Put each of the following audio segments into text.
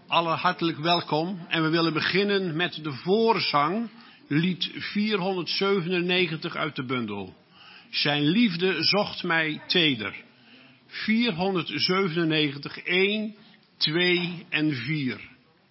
Alle hartelijk welkom en we willen beginnen met de voorzang, lied 497 uit de bundel. Zijn liefde zocht mij teder. 497, 1, 2 en 4.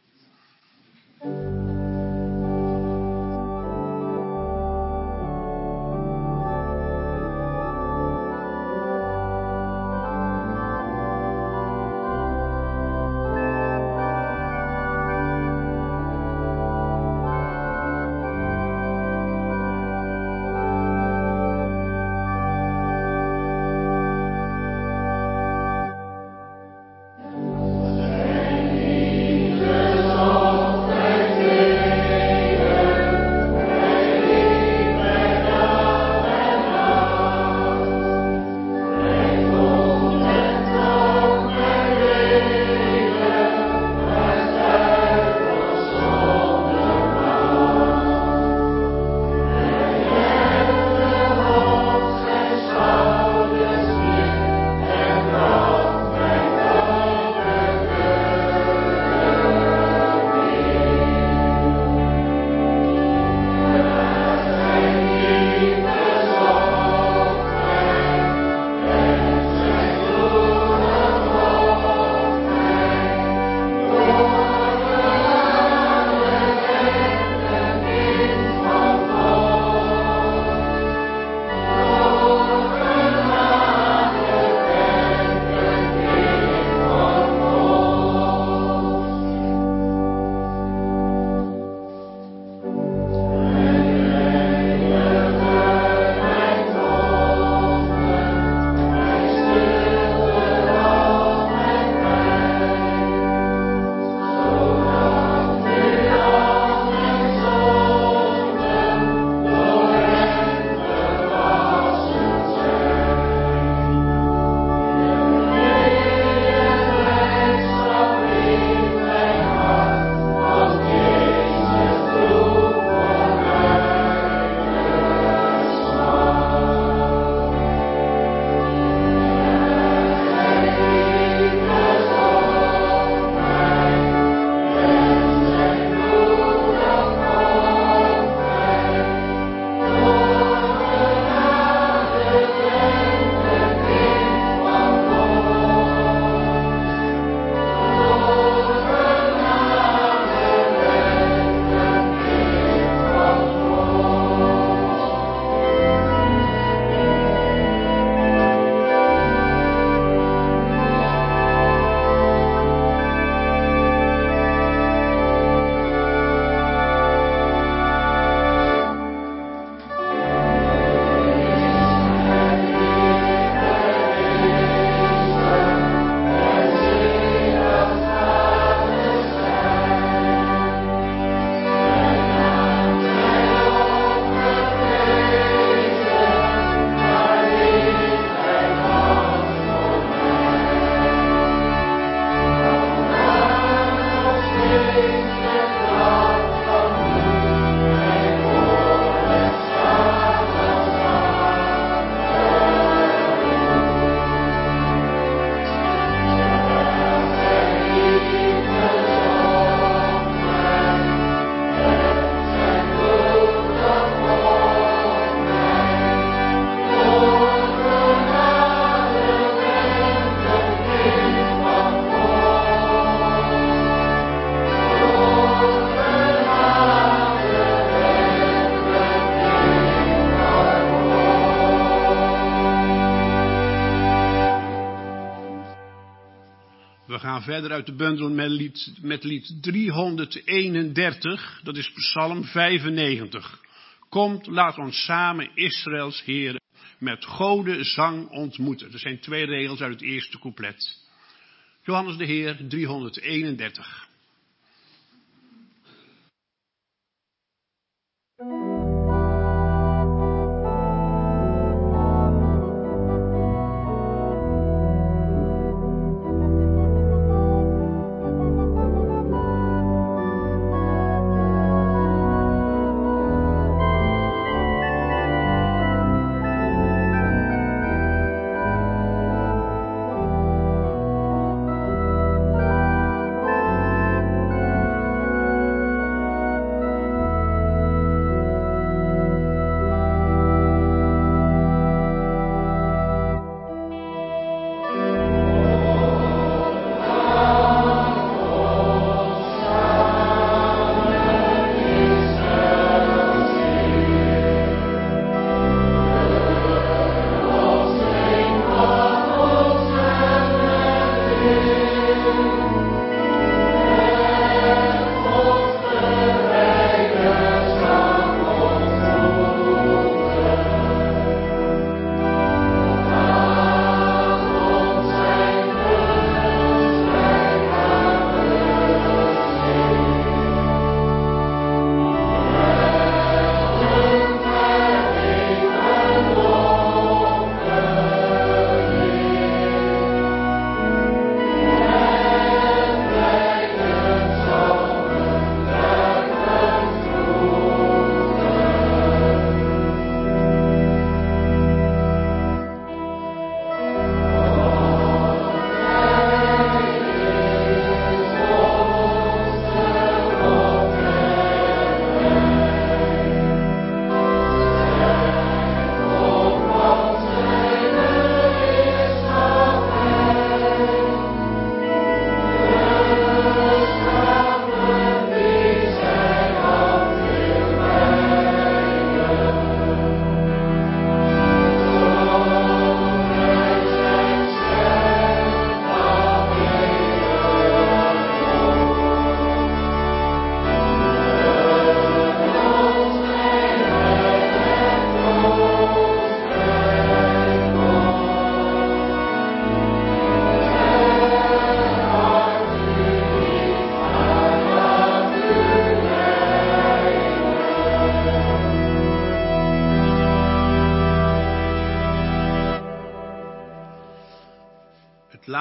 We gaan verder uit de bundel met lied 331, dat is Psalm 95. Komt, laat ons samen Israëls Heer met gode zang ontmoeten. Er zijn 2 regels uit het eerste couplet. Johannes de Heer 331.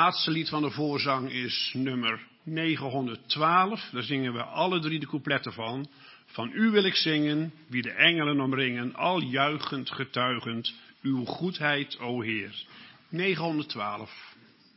laatste lied van de voorzang is nummer 912. Daar zingen we alle 3 de coupletten van. Van u wil ik zingen, wie de engelen omringen, al juichend getuigend, uw goedheid, o Heer. 912.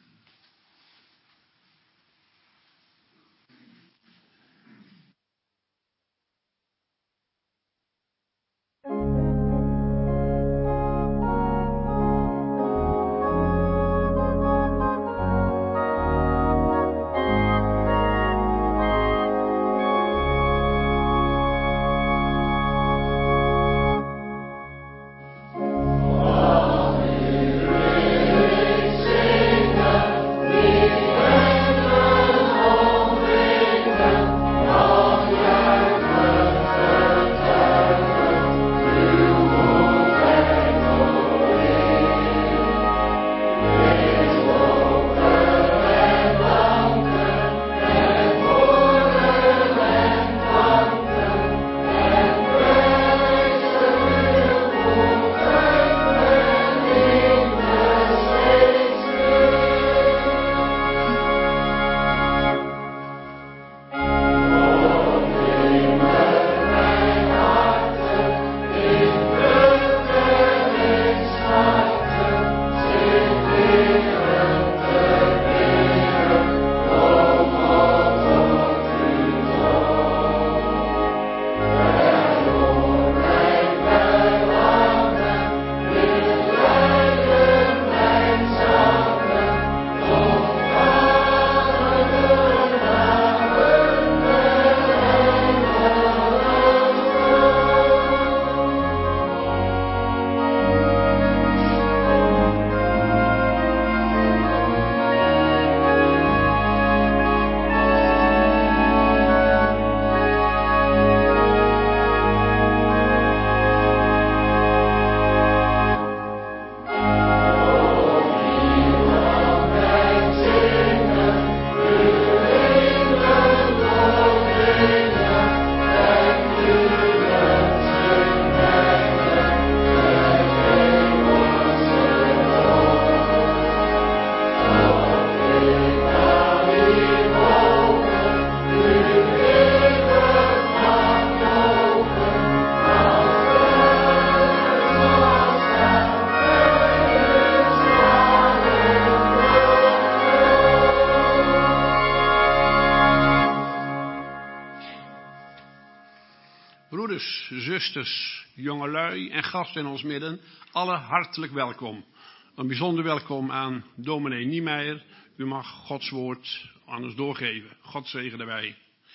Broeders, zusters, jongelui en gasten in ons midden, alle hartelijk welkom. Een bijzonder welkom aan dominee Niemeyer. U mag Gods woord aan ons doorgeven. God zegen erbij.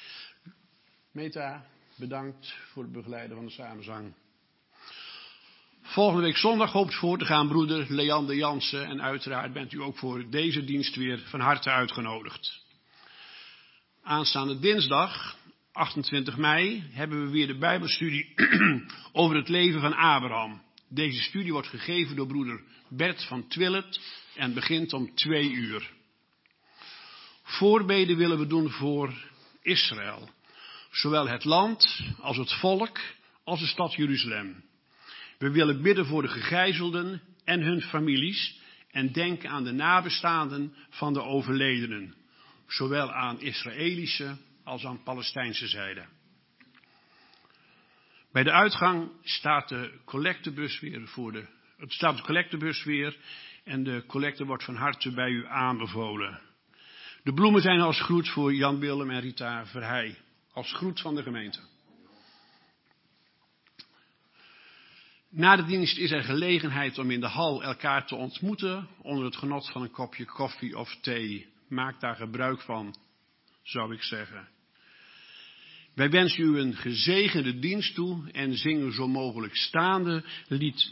Meta, bedankt voor het begeleiden van de samenzang. Volgende week zondag hoopt voor te gaan broeder Leander Jansen. En uiteraard bent u ook voor deze dienst weer van harte uitgenodigd. Aanstaande dinsdag, 28 mei, hebben we weer de Bijbelstudie over het leven van Abraham. Deze studie wordt gegeven door broeder Bert van Twillet en begint om 2 uur. Voorbeden willen we doen voor Israël. Zowel het land als het volk als de stad Jeruzalem. We willen bidden voor de gegijzelden en hun families en denken aan de nabestaanden van de overledenen. Zowel aan Israëlische als aan Palestijnse zijde. Bij de uitgang staat de collectebus weer en de collecte wordt van harte bij u aanbevolen. De bloemen zijn als groet voor Jan Willem en Rita Verheij, als groet van de gemeente. Na de dienst is er gelegenheid om in de hal elkaar te ontmoeten onder het genot van een kopje koffie of thee. Maak daar gebruik van, zou ik zeggen. Wij wensen u een gezegende dienst toe en zingen zo mogelijk staande lied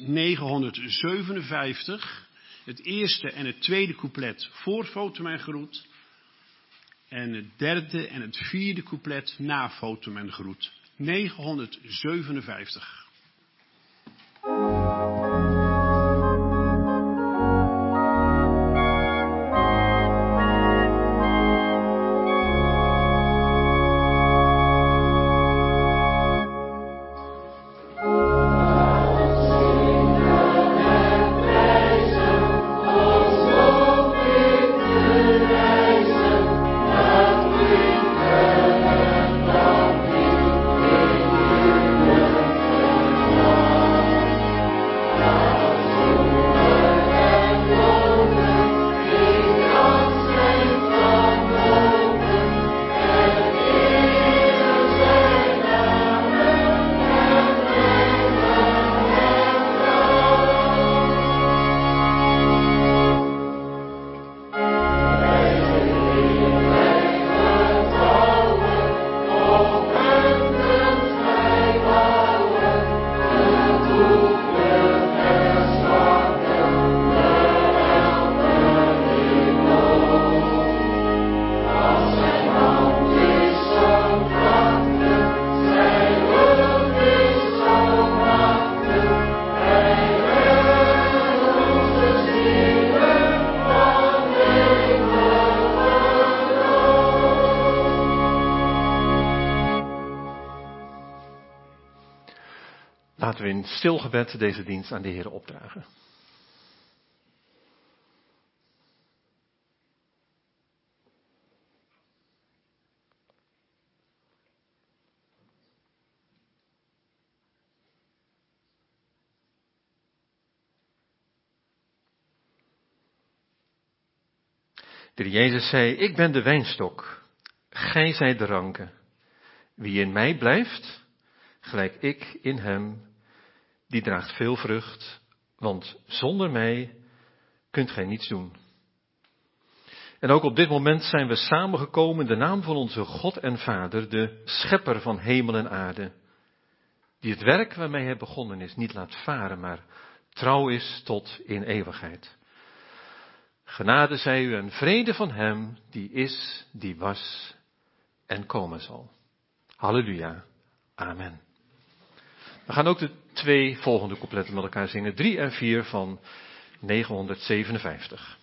957, het eerste en het tweede couplet voor Fotum en Groet en het derde en het vierde couplet na Fotum en Groet. 957. Thank you. Laten we in stil gebed deze dienst aan de Heer opdragen. De Jezus zei, ik ben de wijnstok, gij zijt de ranken. Wie in mij blijft, gelijk ik in hem, die draagt veel vrucht, want zonder mij kunt gij niets doen. En ook op dit moment zijn we samengekomen in de naam van onze God en Vader, de schepper van hemel en aarde, die het werk waarmee hij begonnen is niet laat varen, maar trouw is tot in eeuwigheid. Genade zij u en vrede van hem, die is, die was en komen zal. Halleluja. Amen. We gaan ook de 2 volgende coupletten met elkaar zingen. 3 en 4 van 957.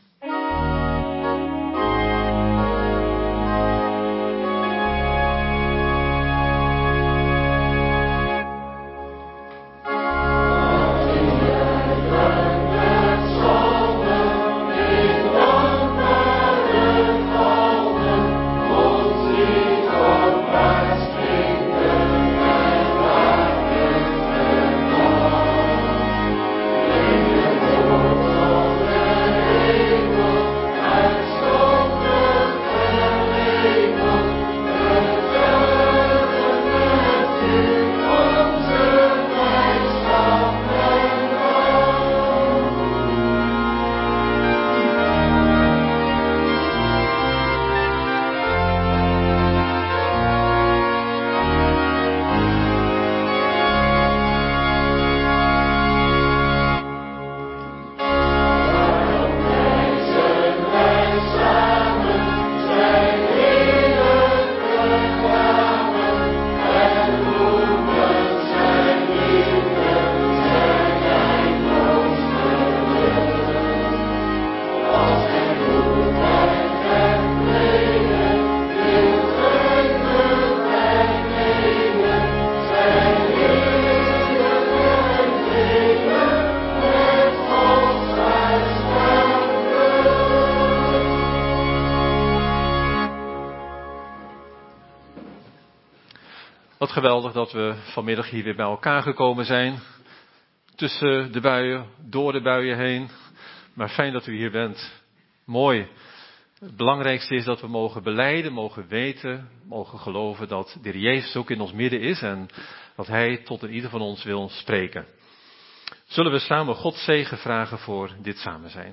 Wat geweldig dat we vanmiddag hier weer bij elkaar gekomen zijn. Tussen de buien, door de buien heen. Maar fijn dat u hier bent. Mooi. Het belangrijkste is dat we mogen belijden, mogen weten, mogen geloven dat de Heer Jezus ook in ons midden is. En dat Hij tot in ieder van ons wil spreken. Zullen we samen Gods zegen vragen voor dit samen zijn.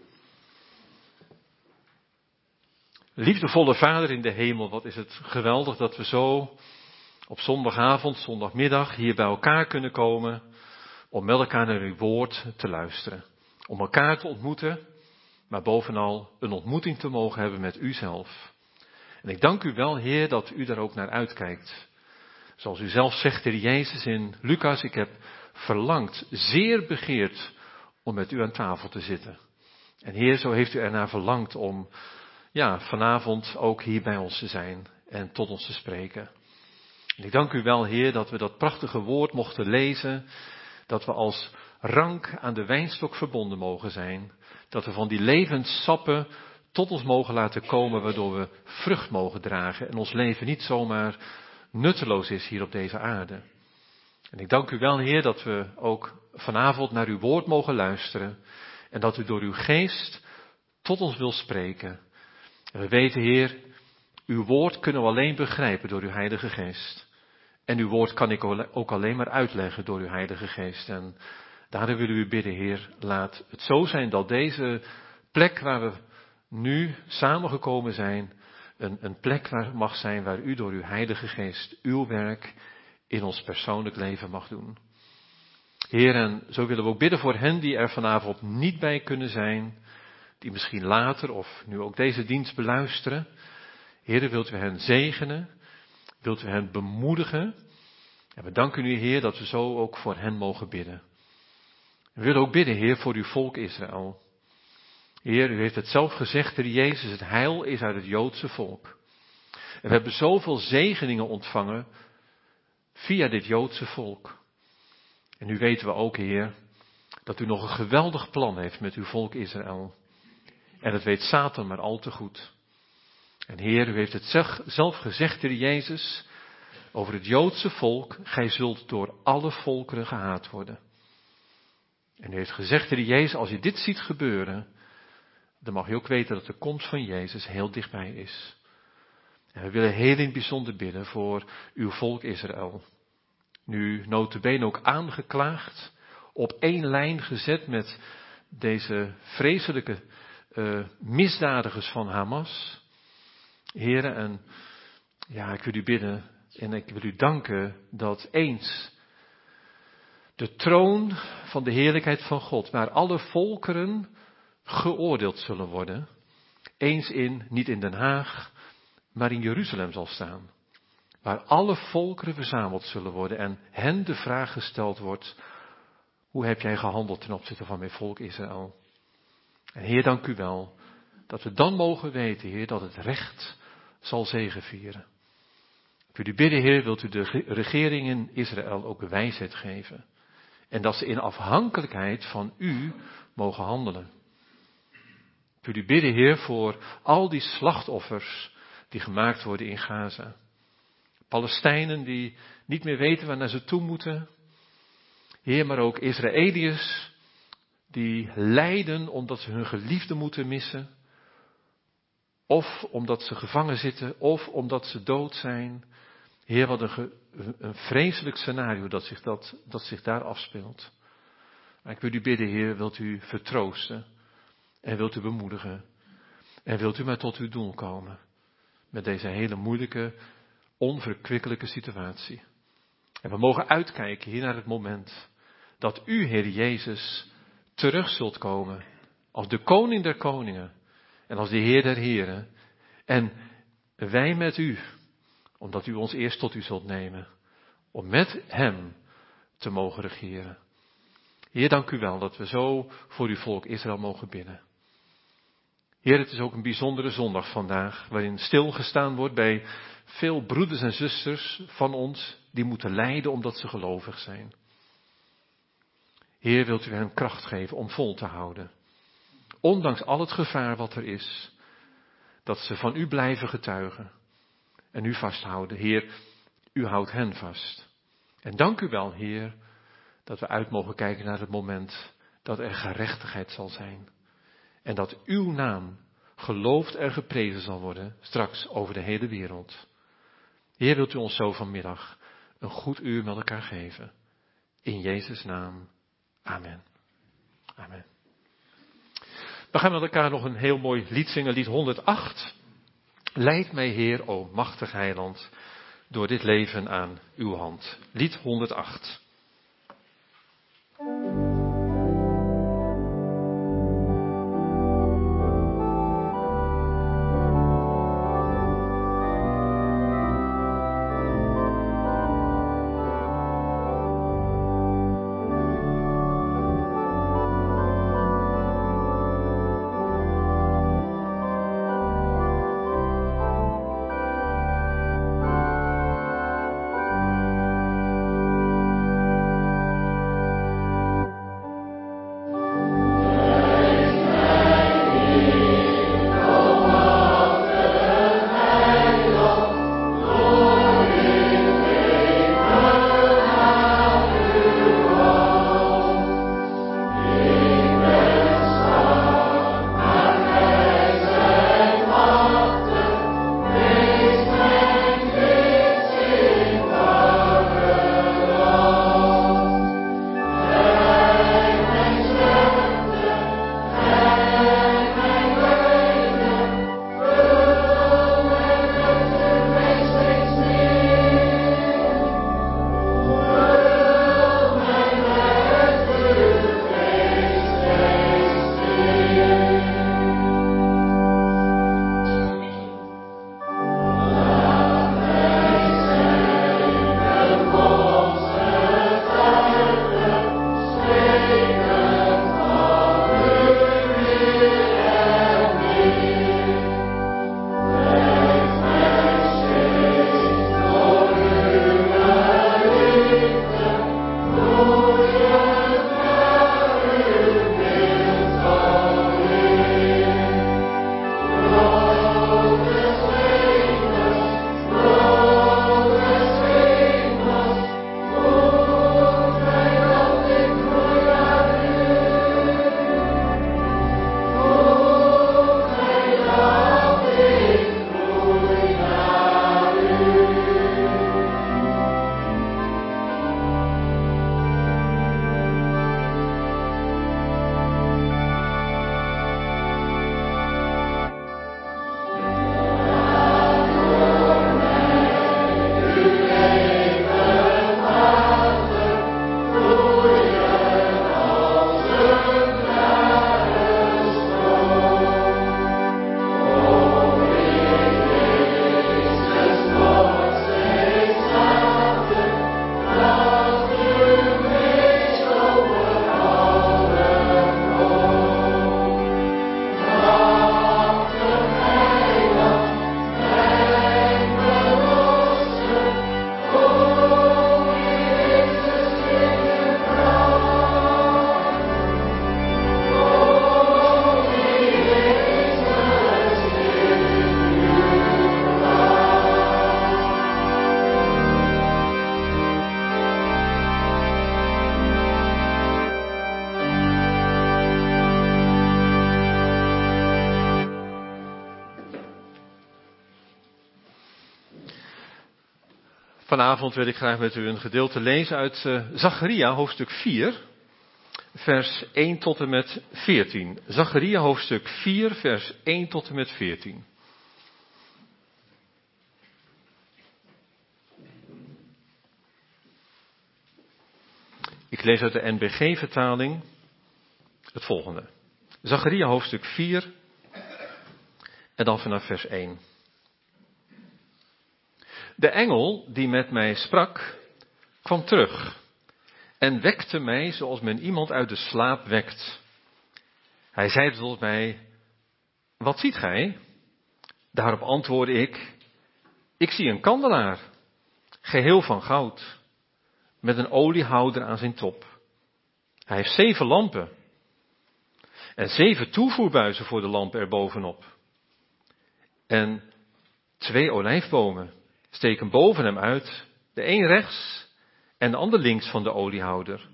Liefdevolle Vader in de hemel, wat is het geweldig dat we zo op zondagavond, zondagmiddag hier bij elkaar kunnen komen om met elkaar naar uw woord te luisteren. Om elkaar te ontmoeten, maar bovenal een ontmoeting te mogen hebben met u zelf. En ik dank u wel, Heer, dat u daar ook naar uitkijkt. Zoals u zelf zegt, Heer Jezus in Lucas, ik heb verlangd, zeer begeerd om met u aan tafel te zitten. En Heer, zo heeft u ernaar verlangd om vanavond ook hier bij ons te zijn en tot ons te spreken. En ik dank u wel, Heer, dat we dat prachtige woord mochten lezen, dat we als rank aan de wijnstok verbonden mogen zijn, dat we van die levenssappen tot ons mogen laten komen, waardoor we vrucht mogen dragen en ons leven niet zomaar nutteloos is hier op deze aarde. En ik dank u wel, Heer, dat we ook vanavond naar uw woord mogen luisteren en dat u door uw geest tot ons wil spreken. En we weten, Heer, uw woord kunnen we alleen begrijpen door uw Heilige Geest. En uw woord kan ik ook alleen maar uitleggen door uw Heilige Geest. En daarom willen we u bidden, Heer, laat het zo zijn dat deze plek waar we nu samengekomen zijn, een plek mag zijn waar u door uw Heilige Geest uw werk in ons persoonlijk leven mag doen. Heer, en zo willen we ook bidden voor hen die er vanavond niet bij kunnen zijn, die misschien later of nu ook deze dienst beluisteren. Heer, wilt u hen zegenen? Wilt u hen bemoedigen? En we danken u, Heer, dat we zo ook voor hen mogen bidden. We willen ook bidden, Heer, voor uw volk Israël. Heer, u heeft het zelf gezegd, Heer Jezus, het heil is uit het Joodse volk. En we hebben zoveel zegeningen ontvangen via dit Joodse volk. En nu weten we ook, Heer, dat u nog een geweldig plan heeft met uw volk Israël. En dat weet Satan maar al te goed. En Heer, u heeft het zelf gezegd, Heer Jezus, over het Joodse volk, gij zult door alle volkeren gehaat worden. En u heeft gezegd, Heer Jezus, als je dit ziet gebeuren, dan mag je ook weten dat de komst van Jezus heel dichtbij is. En we willen heel in het bijzonder bidden voor uw volk Israël. Nu nota bene ook aangeklaagd, op één lijn gezet met deze vreselijke misdadigers van Hamas. Heren, en ja, ik wil u bidden en ik wil u danken dat eens de troon van de heerlijkheid van God, waar alle volkeren geoordeeld zullen worden, eens niet in Den Haag, maar in Jeruzalem zal staan. Waar alle volkeren verzameld zullen worden en hen de vraag gesteld wordt, hoe heb jij gehandeld ten opzichte van mijn volk Israël? En Heer, dank u wel dat we dan mogen weten, Heer, dat het recht zal zegevieren. Ik wil u bidden, Heer, wilt u de regering in Israël ook wijsheid geven. En dat ze in afhankelijkheid van u mogen handelen. Ik wil u bidden, Heer, voor al die slachtoffers die gemaakt worden in Gaza. Palestijnen die niet meer weten waar naar ze toe moeten. Heer, maar ook Israëliërs die lijden omdat ze hun geliefden moeten missen. Of omdat ze gevangen zitten, of omdat ze dood zijn. Heer, wat een vreselijk scenario dat zich daar afspeelt. Maar ik wil u bidden, Heer, wilt u vertroosten en wilt u bemoedigen. En wilt u maar tot uw doel komen met deze hele moeilijke, onverkwikkelijke situatie. En we mogen uitkijken hier naar het moment dat u, Heer Jezus, terug zult komen als de koning der koningen en als de Heer der heren. En wij met u, omdat u ons eerst tot u zult nemen, om met hem te mogen regeren. Heer, dank u wel dat we zo voor uw volk Israël mogen bidden. Heer, het is ook een bijzondere zondag vandaag, waarin stilgestaan wordt bij veel broeders en zusters van ons, die moeten lijden omdat ze gelovig zijn. Heer, wilt u hen kracht geven om vol te houden. Ondanks al het gevaar wat er is, dat ze van u blijven getuigen en u vasthouden. Heer, u houdt hen vast. En dank u wel, Heer, dat we uit mogen kijken naar het moment dat er gerechtigheid zal zijn. En dat uw naam geloofd en geprezen zal worden, straks over de hele wereld. Heer, wilt u ons zo vanmiddag een goed uur met elkaar geven. In Jezus' naam. Amen. Amen. We gaan met elkaar nog een heel mooi lied zingen, lied 108. Leid mij, Heer, o machtig heiland, door dit leven aan uw hand. Lied 108. Vanavond wil ik graag met u een gedeelte lezen uit Zacharia, hoofdstuk 4, vers 1 tot en met 14. Zacharia, hoofdstuk 4, vers 1 tot en met 14. Ik lees uit de NBG-vertaling het volgende. Zacharia, hoofdstuk 4, en dan vanaf vers 1. De engel die met mij sprak, kwam terug en wekte mij zoals men iemand uit de slaap wekt. Hij zei tot mij, wat ziet gij? Daarop antwoordde ik zie een kandelaar, geheel van goud, met een oliehouder aan zijn top. Hij heeft 7 lampen en 7 toevoerbuizen voor de lampen erbovenop. En 2 olijfbomen steken boven hem uit, de een rechts en de ander links van de oliehouder.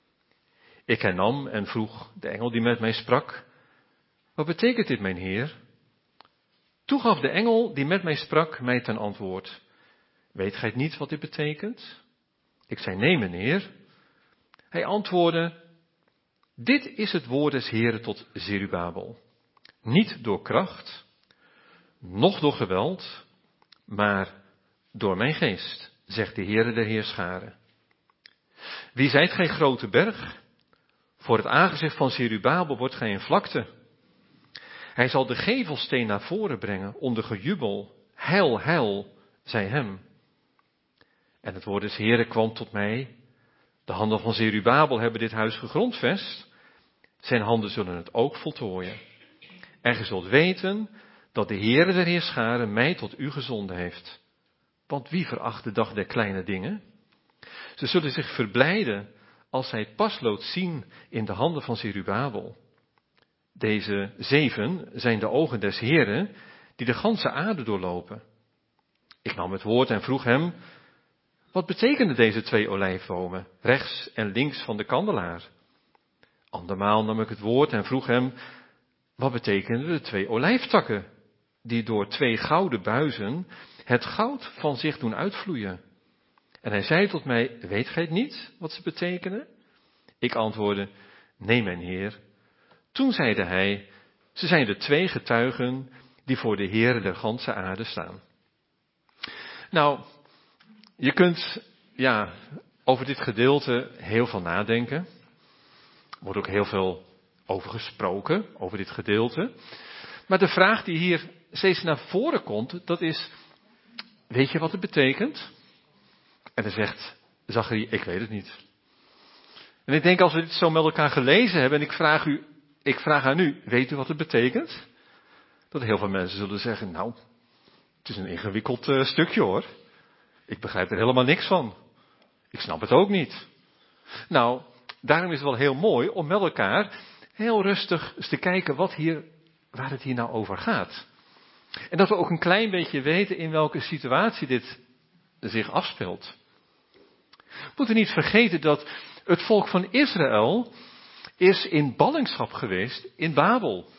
Ik hernam en vroeg de engel die met mij sprak, wat betekent dit, mijn heer? Toen gaf de engel die met mij sprak mij ten antwoord, weet gij niet wat dit betekent? Ik zei, nee, mijn heer. Hij antwoordde, dit is het woord des Heeren tot Zerubabel. Niet door kracht, noch door geweld, maar door mijn geest, zegt de Heere der Heerscharen. Wie zijt gij, grote berg? Voor het aangezicht van Zerubabel wordt gij een vlakte. Hij zal de gevelsteen naar voren brengen, onder gejubel. Heil, heil, zij hem. En het woord des Heeren kwam tot mij. De handen van Zerubabel hebben dit huis gegrondvest. Zijn handen zullen het ook voltooien. En gij zult weten dat de Heere der Heerscharen mij tot u gezonden heeft. Want wie veracht de dag der kleine dingen? Ze zullen zich verblijden als zij het paslood zien in de handen van Zerubabel. Deze 7 zijn de ogen des Heeren die de ganse aarde doorlopen. Ik nam het woord en vroeg hem, wat betekenen deze 2 olijfbomen, rechts en links van de kandelaar? Andermaal nam ik het woord en vroeg hem, wat betekenen de 2 olijftakken, die door 2 gouden buizen het goud van zich doen uitvloeien? En hij zei tot mij, weet gij het niet wat ze betekenen? Ik antwoordde, nee, mijn heer. Toen zeide hij, ze zijn de 2 getuigen die voor de Heere der ganse aarde staan. Nou, je kunt over dit gedeelte heel veel nadenken. Er wordt ook heel veel over gesproken, over dit gedeelte. Maar de vraag die hier steeds naar voren komt, dat is, weet je wat het betekent? En dan zegt Zacharia, ik weet het niet. En ik denk als we dit zo met elkaar gelezen hebben en ik vraag aan u, weet u wat het betekent? Dat heel veel mensen zullen zeggen, nou, het is een ingewikkeld stukje hoor. Ik begrijp er helemaal niks van. Ik snap het ook niet. Nou, daarom is het wel heel mooi om met elkaar heel rustig eens te kijken waar het hier nou over gaat. En dat we ook een klein beetje weten in welke situatie dit zich afspeelt. We moeten niet vergeten dat het volk van Israël is in ballingschap geweest in Babel.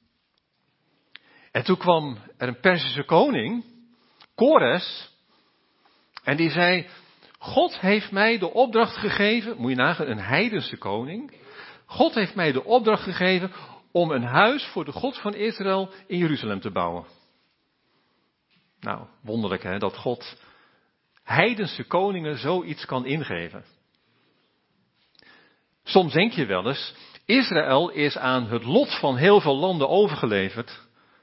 En toen kwam er een Perzische koning, Kores, en die zei, God heeft mij de opdracht gegeven, moet je nagaan, een heidense koning. God heeft mij de opdracht gegeven om een huis voor de God van Israël in Jeruzalem te bouwen. Nou, wonderlijk hè, dat God heidense koningen zoiets kan ingeven. Soms denk je wel eens, Israël is aan het lot van heel veel landen overgeleverd.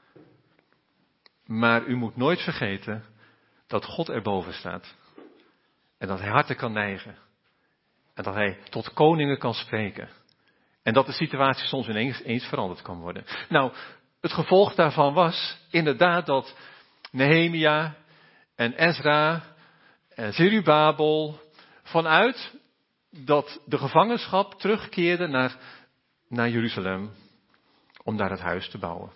Maar u moet nooit vergeten dat God erboven staat. En dat hij harten kan neigen. En dat hij tot koningen kan spreken. En dat de situatie soms ineens veranderd kan worden. Nou, het gevolg daarvan was inderdaad dat Nehemia en Ezra en Zerubabel vanuit dat de gevangenschap terugkeerden naar Jeruzalem om daar het huis te bouwen.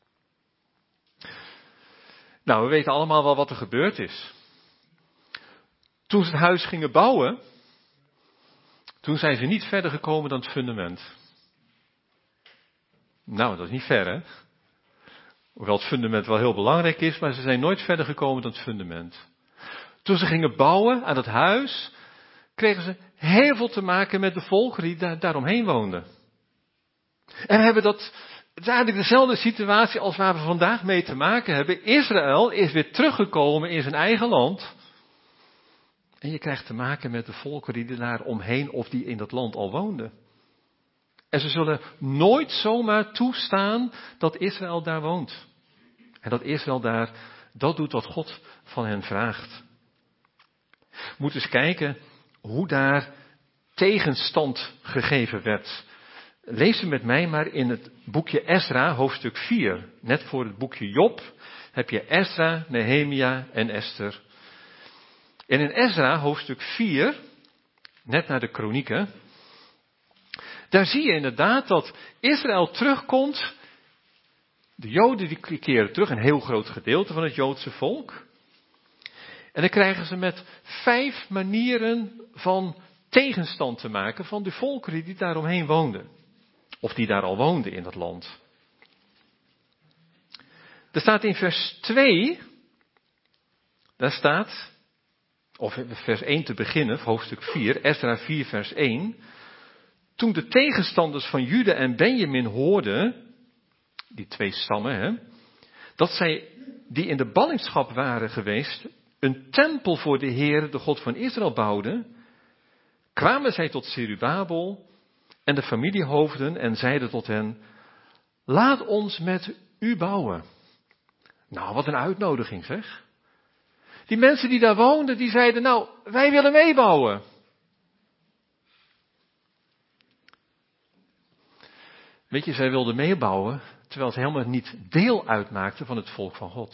Nou, we weten allemaal wel wat er gebeurd is. Toen ze het huis gingen bouwen, toen zijn ze niet verder gekomen dan het fundament. Nou, dat is niet ver, hè? Hoewel het fundament wel heel belangrijk is, maar ze zijn nooit verder gekomen dan het fundament. Toen ze gingen bouwen aan het huis, kregen ze heel veel te maken met de volkeren die daaromheen woonden. En we hebben het is eigenlijk dezelfde situatie als waar we vandaag mee te maken hebben. Israël is weer teruggekomen in zijn eigen land. En je krijgt te maken met de volkeren die daar omheen of die in dat land al woonden. En ze zullen nooit zomaar toestaan dat Israël daar woont. En dat Israël daar dat doet wat God van hen vraagt. We moeten eens kijken hoe daar tegenstand gegeven werd. Lees met mij maar in het boekje Esra, hoofdstuk 4. Net voor het boekje Job heb je Esra, Nehemia en Esther. En in Esra, hoofdstuk 4, net na de kronieken, daar zie je inderdaad dat Israël terugkomt. De Joden die keren terug, een heel groot gedeelte van het Joodse volk. En dan krijgen ze met 5 manieren van tegenstand te maken van de volkeren die daaromheen woonden. Of die daar al woonden in dat land. Er staat in vers 2, daar staat, of vers 1 te beginnen, hoofdstuk 4, Esra 4 vers 1. Toen de tegenstanders van Juda en Benjamin hoorden, die 2 stammen, dat zij, die in de ballingschap waren geweest, een tempel voor de Heer, de God van Israël, bouwden, kwamen zij tot Zerubabel en de familiehoofden en zeiden tot hen, laat ons met u bouwen. Nou, wat een uitnodiging zeg. Die mensen die daar woonden, die zeiden, nou, wij willen meebouwen. Weet je, zij wilden meebouwen, terwijl ze helemaal niet deel uitmaakten van het volk van God.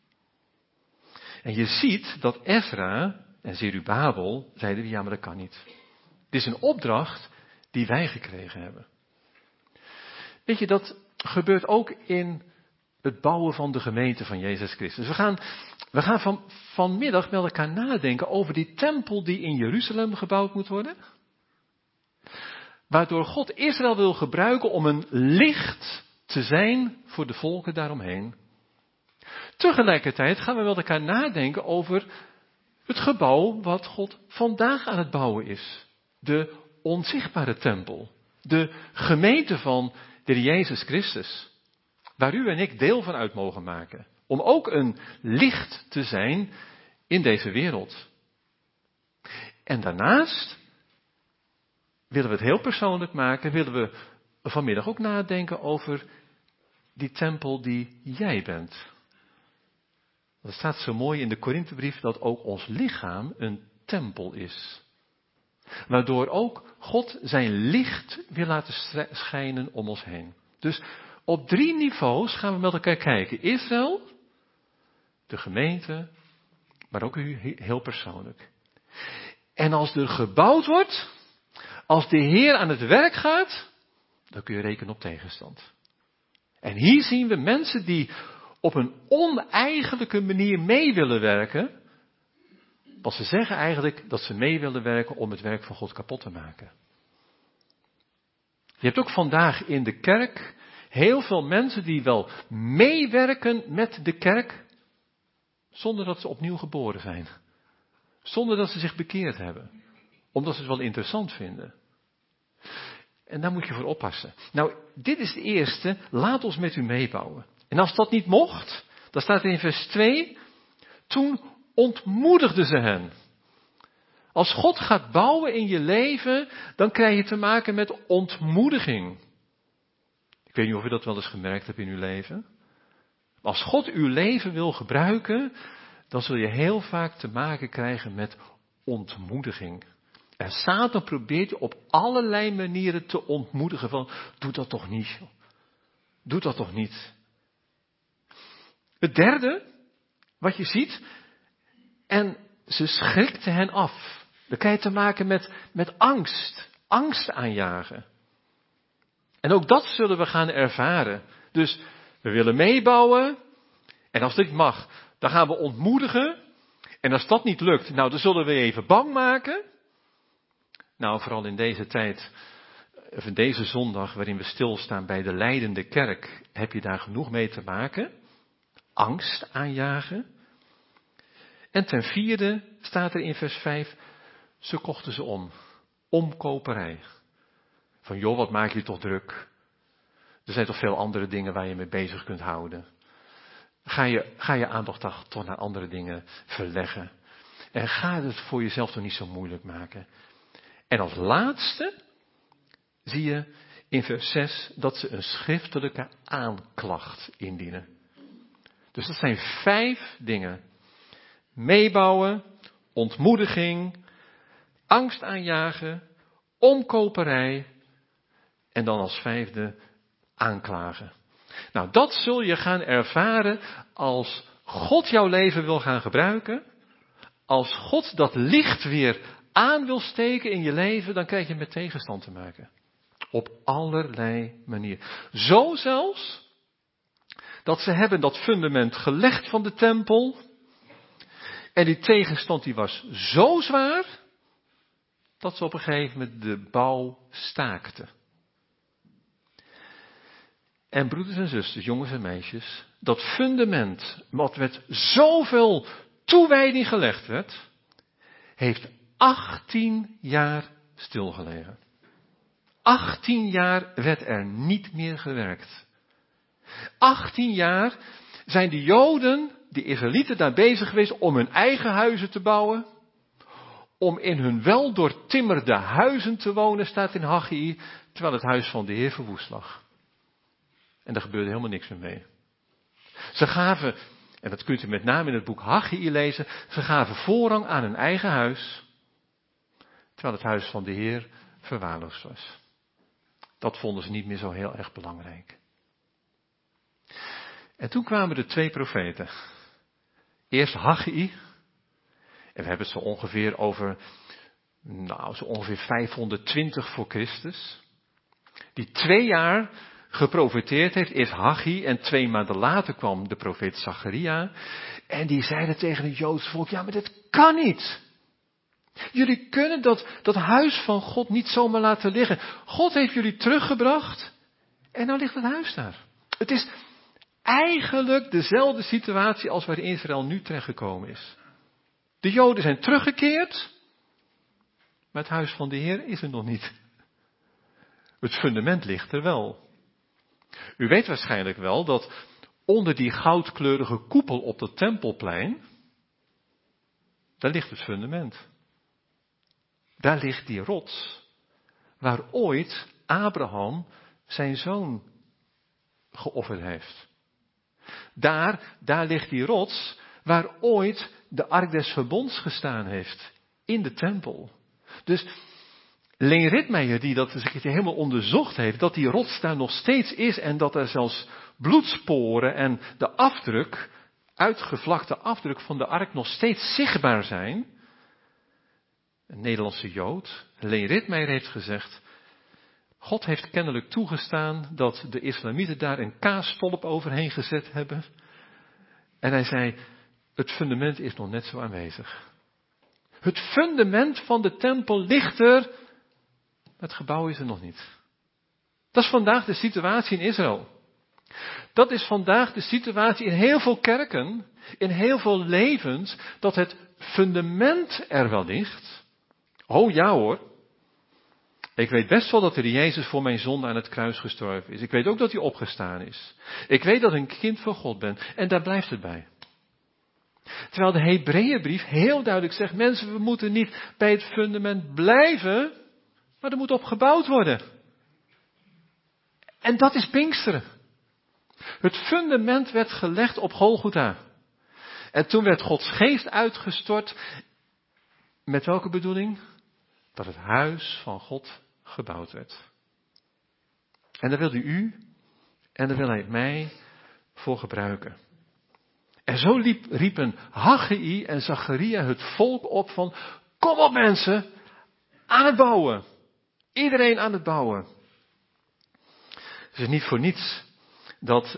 En je ziet dat Esra en Zerubabel zeiden, ja, maar dat kan niet. Dit is een opdracht die wij gekregen hebben. Weet je, dat gebeurt ook in het bouwen van de gemeente van Jezus Christus. We gaan vanmiddag met elkaar nadenken over die tempel die in Jeruzalem gebouwd moet worden. Waardoor God Israël wil gebruiken om een licht te zijn voor de volken daaromheen. Tegelijkertijd gaan we met elkaar nadenken over het gebouw wat God vandaag aan het bouwen is. De onzichtbare tempel. De gemeente van de Jezus Christus. Waar u en ik deel van uit mogen maken. Om ook een licht te zijn in deze wereld. En daarnaast willen we het heel persoonlijk maken. Willen we vanmiddag ook nadenken over die tempel die jij bent. Dat staat zo mooi in de Korinthebrief dat ook ons lichaam een tempel is. Waardoor ook God zijn licht wil laten schijnen om ons heen. Dus op 3 niveaus gaan we met elkaar kijken. Israël, de gemeente, maar ook u heel persoonlijk. En als er gebouwd wordt, als de Heer aan het werk gaat, dan kun je rekenen op tegenstand. En hier zien we mensen die op een oneigenlijke manier mee willen werken. Want ze zeggen eigenlijk dat ze mee willen werken om het werk van God kapot te maken. Je hebt ook vandaag in de kerk heel veel mensen die wel meewerken met de kerk, zonder dat ze opnieuw geboren zijn. Zonder dat ze zich bekeerd hebben. Omdat ze het wel interessant vinden. En daar moet je voor oppassen. Nou, dit is de eerste. Laat ons met u meebouwen. En als dat niet mocht, dan staat er in vers 2. Toen ontmoedigden ze hen. Als God gaat bouwen in je leven, dan krijg je te maken met ontmoediging. Ik weet niet of u dat wel eens gemerkt hebt in uw leven. Als God uw leven wil gebruiken, dan zul je heel vaak te maken krijgen met ontmoediging. En Satan probeert je op allerlei manieren te ontmoedigen van, doe dat toch niet. Doe dat toch niet. Het derde, wat je ziet, en ze schrikten hen af. Dan krijg je te maken met angst. Angst aanjagen. En ook dat zullen we gaan ervaren. Dus we willen meebouwen. En als dit mag, dan gaan we ontmoedigen. En als dat niet lukt, nou dan zullen we even bang maken. Nou, vooral in deze tijd, of in deze zondag waarin we stilstaan bij de leidende kerk, heb je daar genoeg mee te maken. Angst aanjagen. En ten vierde staat er in vers 5, ze kochten ze om. Omkoperij. Van joh, wat maak je toch druk? Er zijn toch veel andere dingen waar je mee bezig kunt houden. Ga je aandacht toch naar andere dingen verleggen. En ga het voor jezelf toch niet zo moeilijk maken. En als laatste zie je in vers 6 dat ze een schriftelijke aanklacht indienen. Dus dat zijn 5 dingen. Meebouwen, ontmoediging, angst aanjagen, omkoperij en dan als 5e aanklagen. Nou, dat zul je gaan ervaren als God jouw leven wil gaan gebruiken. Als God dat licht weer aan wil steken in je leven, dan krijg je met tegenstand te maken. Op allerlei manieren. Zo zelfs dat ze hebben dat fundament gelegd van de tempel. En die tegenstand die was zo zwaar dat ze op een gegeven moment de bouw staakten. En broeders en zusters, jongens en meisjes, dat fundament wat met zoveel toewijding gelegd werd, heeft 18 jaar stilgelegen. 18 jaar werd er niet meer gewerkt. 18 jaar zijn de Joden, de Israëlieten, daar bezig geweest om hun eigen huizen te bouwen. Om in hun wel doortimmerde huizen te wonen, staat in Haggai, terwijl het huis van de Heer verwoest lag. En daar gebeurde helemaal niks meer mee. Ze gaven, en dat kunt u met name in het boek Haggai lezen, ze gaven voorrang aan hun eigen huis, terwijl het huis van de Heer verwaarloosd was. Dat vonden ze niet meer zo heel erg belangrijk. En toen kwamen de 2 profeten. Eerst Haggai, en we hebben het zo ongeveer over, zo ongeveer 520 voor Christus. Die 2 jaar geprofeteerd heeft, eerst Haggai en 2 maanden later kwam de profeet Zacharia. En die zeiden tegen het Joodse volk, ja maar dit kan niet. Jullie kunnen dat huis van God niet zomaar laten liggen. God heeft jullie teruggebracht en nou ligt het huis daar. Het is eigenlijk dezelfde situatie als waar Israël nu terechtgekomen is. De Joden zijn teruggekeerd, maar het huis van de Heer is er nog niet. Het fundament ligt er wel. U weet waarschijnlijk wel dat onder die goudkleurige koepel op het tempelplein, daar ligt het fundament. Daar ligt die rots, waar ooit Abraham zijn zoon geofferd heeft. Daar ligt die rots, waar ooit de Ark des Verbonds gestaan heeft, in de tempel. Dus Leen Ritmeijer, die dat eens een keertje helemaal onderzocht heeft, dat die rots daar nog steeds is en dat er zelfs bloedsporen en de afdruk, uitgevlakte afdruk van de ark nog steeds zichtbaar zijn. Een Nederlandse Jood, Leen Ritmeijer, heeft gezegd, God heeft kennelijk toegestaan dat de islamieten daar een kaasstolp overheen gezet hebben. En hij zei, het fundament is nog net zo aanwezig. Het fundament van de tempel ligt er, het gebouw is er nog niet. Dat is vandaag de situatie in Israël. Dat is vandaag de situatie in heel veel kerken, in heel veel levens, dat het fundament er wel ligt. Oh ja hoor. Ik weet best wel dat er Jezus voor mijn zonde aan het kruis gestorven is. Ik weet ook dat hij opgestaan is. Ik weet dat ik een kind van God ben. En daar blijft het bij. Terwijl de Hebreeënbrief heel duidelijk zegt, mensen, we moeten niet bij het fundament blijven, maar er moet op gebouwd worden. En dat is Pinksteren. Het fundament werd gelegd op Golgotha. En toen werd Gods geest uitgestort. Met welke bedoeling? Dat het huis van God gebouwd werd. En daar wil hij u en daar wil hij mij voor gebruiken. En zo riepen Haggai en Zacharia het volk op van, kom op mensen, aan het bouwen. Iedereen aan het bouwen. Het is niet voor niets dat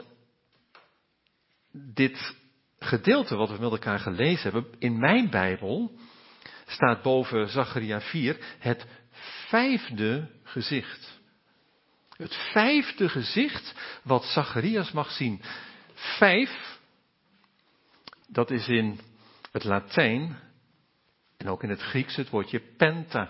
dit gedeelte wat we met elkaar gelezen hebben, in mijn Bijbel staat boven Zacharia 4 het 5e gezicht. Het 5e gezicht wat Zacharias mag zien. 5, dat is in het Latijn En ook in het Grieks het woordje penta.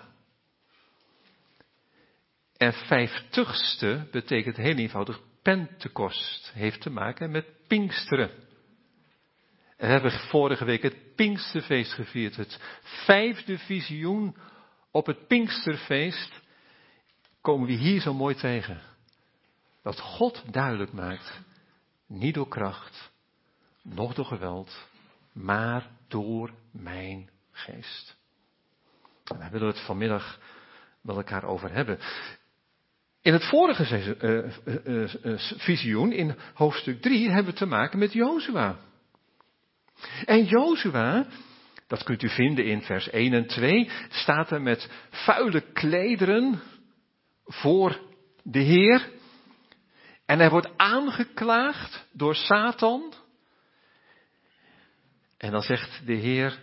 En 50ste betekent heel eenvoudig Pentecost. Heeft te maken met Pinksteren. En we hebben vorige week het Pinksterfeest gevierd. Het 5e visioen op het Pinksterfeest komen we hier zo mooi tegen. Dat God duidelijk maakt, niet door kracht, noch door geweld, maar door mijn geest. En daar willen we het vanmiddag met elkaar over hebben. In het vorige visioen, in hoofdstuk 3, hebben we te maken met Jozua. En Jozua, dat kunt u vinden in vers 1 en 2, staat er met vuile klederen voor de Heer. En hij wordt aangeklaagd door Satan. En dan zegt de Heer,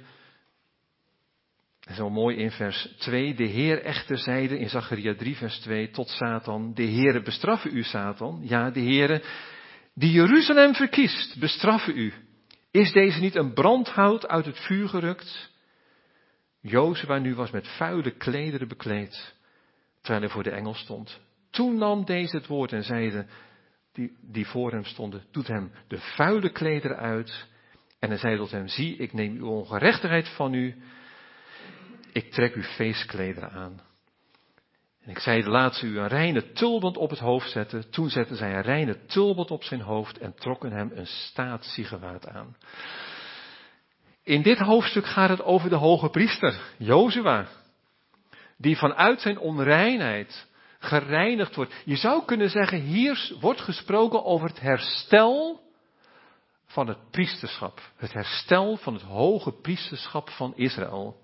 zo mooi in vers 2, de Heer echter zeide in Zacharia 3 vers 2 tot Satan, de Heere bestraffe u Satan, ja de Heere die Jeruzalem verkiest, bestraffe u. Is deze niet een brandhout uit het vuur gerukt? Jozua nu was met vuile klederen bekleed, terwijl hij voor de engel stond. Toen nam deze het woord en zeide, die voor hem stonden, doet hem de vuile klederen uit. En hij zei tot hem, zie, ik neem uw ongerechtigheid van u. Ik trek uw feestklederen aan. En ik zei, laat ze u een reine tulband op het hoofd zetten. Toen zetten zij een reine tulband op zijn hoofd en trokken hem een staatssiegewaad aan. In dit hoofdstuk gaat het over de hoge priester, Jozua, die vanuit zijn onreinheid gereinigd wordt. Je zou kunnen zeggen, hier wordt gesproken over het herstel van het priesterschap. Het herstel van het hoge priesterschap van Israël.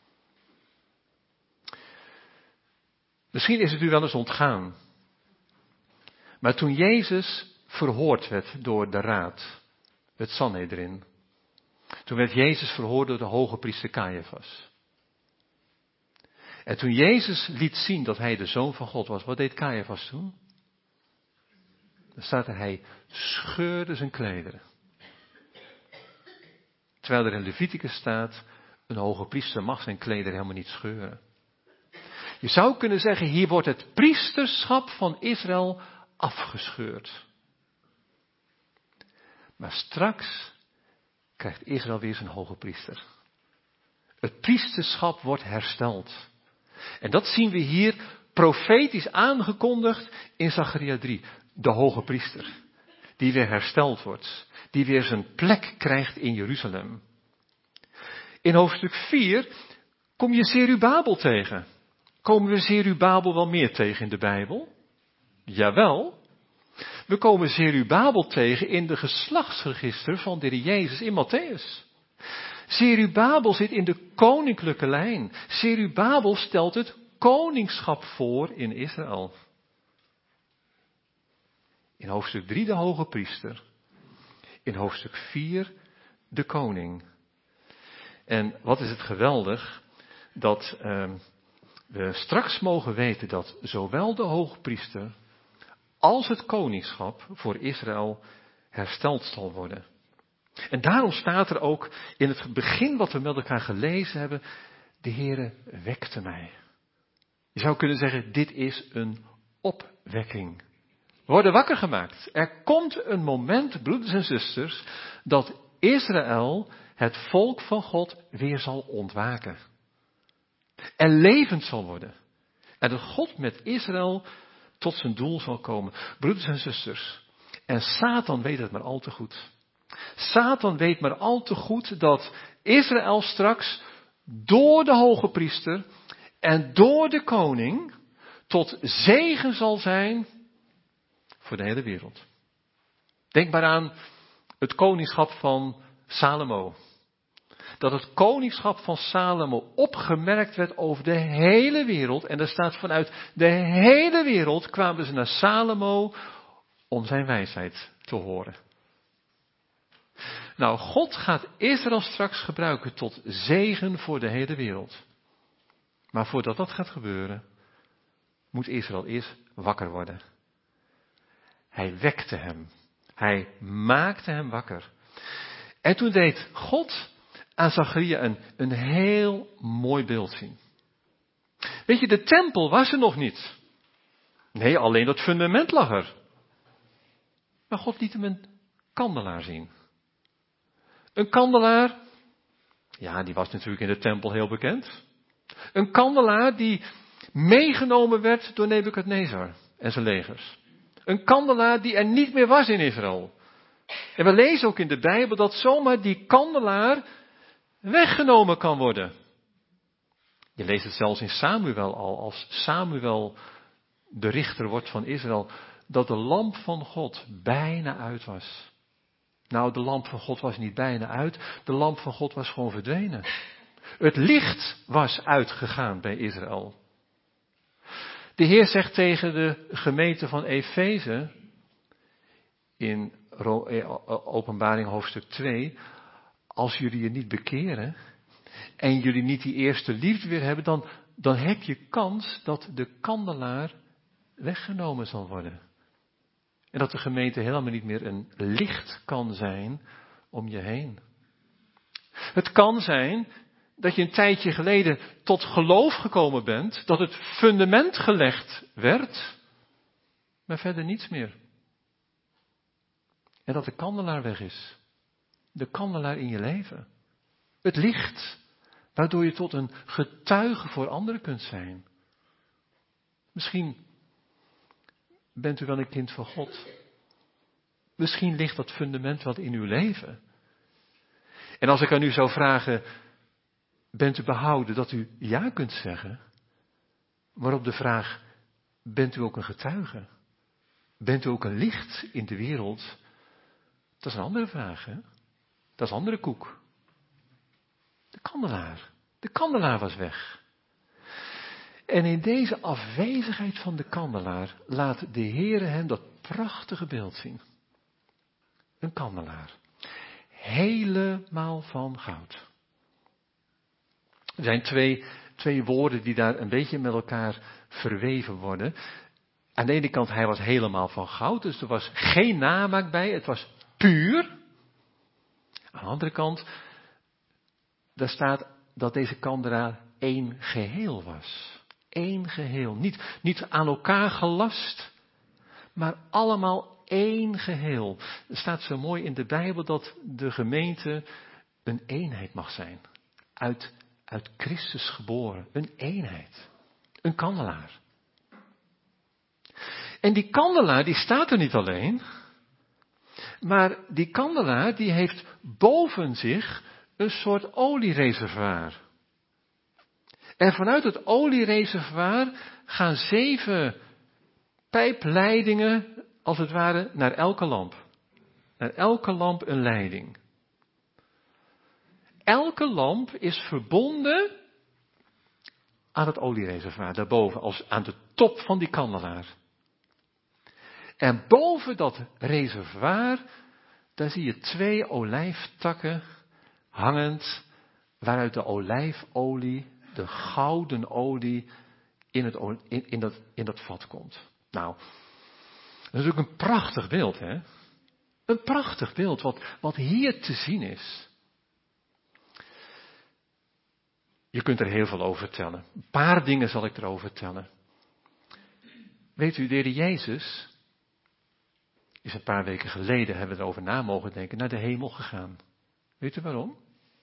Misschien is het u wel eens ontgaan. Maar toen Jezus verhoord werd door de raad, het Sanhedrin. Toen werd Jezus verhoord door de hoge priester Caiaphas. En toen Jezus liet zien dat hij de Zoon van God was, wat deed Caiaphas toen? Dan staat er, hij scheurde zijn klederen. Terwijl er in Leviticus staat, een hoge priester mag zijn klederen helemaal niet scheuren. Je zou kunnen zeggen, hier wordt het priesterschap van Israël afgescheurd. Maar straks krijgt Israël weer zijn hoge priester. Het priesterschap wordt hersteld. En dat zien we hier profetisch aangekondigd in Zacharia 3. De hoge priester. Die weer hersteld wordt. Die weer zijn plek krijgt in Jeruzalem. In hoofdstuk 4 kom je Zerubabel tegen. Komen we Zerubabel wel meer tegen in de Bijbel? Jawel. We komen Zerubabel tegen in de geslachtsregister van de Heer Jezus in Mattheüs. Zerubabel zit in de koninklijke lijn. Zerubabel stelt het koningschap voor in Israël. In hoofdstuk 3 de hoge priester. In hoofdstuk 4 de koning. En wat is het geweldig dat we straks mogen weten dat zowel de hoge priester als het koningschap voor Israël hersteld zal worden. En daarom staat er ook in het begin wat we met elkaar gelezen hebben, de Heere wekte mij. Je zou kunnen zeggen, dit is een opwekking. We worden wakker gemaakt. Er komt een moment, broeders en zusters, dat Israël, het volk van God, weer zal ontwaken. En levend zal worden. En dat God met Israël tot zijn doel zal komen. Broeders en zusters. En Satan weet het maar al te goed. Satan weet maar al te goed dat Israël straks door de hoge priester en door de koning tot zegen zal zijn voor de hele wereld. Denk maar aan het koningschap van Salomo. Dat het koningschap van Salomo opgemerkt werd over de hele wereld. En er staat vanuit de hele wereld kwamen ze naar Salomo om zijn wijsheid te horen. Nou, God gaat Israël straks gebruiken tot zegen voor de hele wereld. Maar voordat dat gaat gebeuren, moet Israël eerst wakker worden. Hij wekte hem. Hij maakte hem wakker. En toen deed God aan Zacharia een heel mooi beeld zien. Weet je, de tempel was er nog niet. Nee, alleen dat fundament lag er. Maar God liet hem een kandelaar zien. Een kandelaar, ja, die was natuurlijk in de tempel heel bekend. Een kandelaar die meegenomen werd door Nebukadnezar en zijn legers. Een kandelaar die er niet meer was in Israël. En we lezen ook in de Bijbel dat zomaar die kandelaar weggenomen kan worden. Je leest het zelfs in Samuel al, als Samuel de richter wordt van Israël, dat de lamp van God bijna uit was. Nou, de lamp van God was niet bijna uit, de lamp van God was gewoon verdwenen. Het licht was uitgegaan bij Israël. De Heer zegt tegen de gemeente van Efeze in Openbaring hoofdstuk 2, als jullie je niet bekeren en jullie niet die eerste liefde weer hebben, dan heb je kans dat de kandelaar weggenomen zal worden. En dat de gemeente helemaal niet meer een licht kan zijn om je heen. Het kan zijn dat je een tijdje geleden tot geloof gekomen bent, dat het fundament gelegd werd, maar verder niets meer. En dat de kandelaar weg is. De kandelaar in je leven. Het licht, waardoor je tot een getuige voor anderen kunt zijn. Misschien bent u wel een kind van God. Misschien ligt dat fundament wel in uw leven. En als ik aan u zou vragen, bent u behouden dat u ja kunt zeggen? Maar op de vraag, bent u ook een getuige? Bent u ook een licht in de wereld? Dat is een andere vraag, hè? Dat is een andere koek. De kandelaar was weg. En in deze afwezigheid van de kandelaar laat de Heere hem dat prachtige beeld zien. Een kandelaar. Helemaal van goud. Er zijn twee woorden die daar een beetje met elkaar verweven worden. Aan de ene kant, hij was helemaal van goud, dus er was geen namaak bij, het was puur. Aan de andere kant, daar staat dat deze kandelaar één geheel was. Eén geheel. Niet aan elkaar gelast, maar allemaal één geheel. Er staat zo mooi in de Bijbel dat de gemeente een eenheid mag zijn. Uit Christus geboren. Een eenheid. Een kandelaar. En die kandelaar die staat er niet alleen. Maar die kandelaar die heeft boven zich een soort oliereservoir. En vanuit het oliereservoir gaan 7 pijpleidingen, als het ware, naar elke lamp. Naar elke lamp een leiding. Elke lamp is verbonden aan het oliereservoir daarboven, als aan de top van die kandelaar. En boven dat reservoir, daar zie je 2 olijftakken hangend, waaruit de olijfolie, de gouden olie, in dat vat komt. Nou, dat is natuurlijk een prachtig beeld, hè? Een prachtig beeld, wat hier te zien is. Je kunt er heel veel over vertellen. Een paar dingen zal ik erover vertellen. Weet u, de Heer Jezus is een paar weken geleden, hebben we erover na mogen denken, naar de hemel gegaan. Weet u waarom?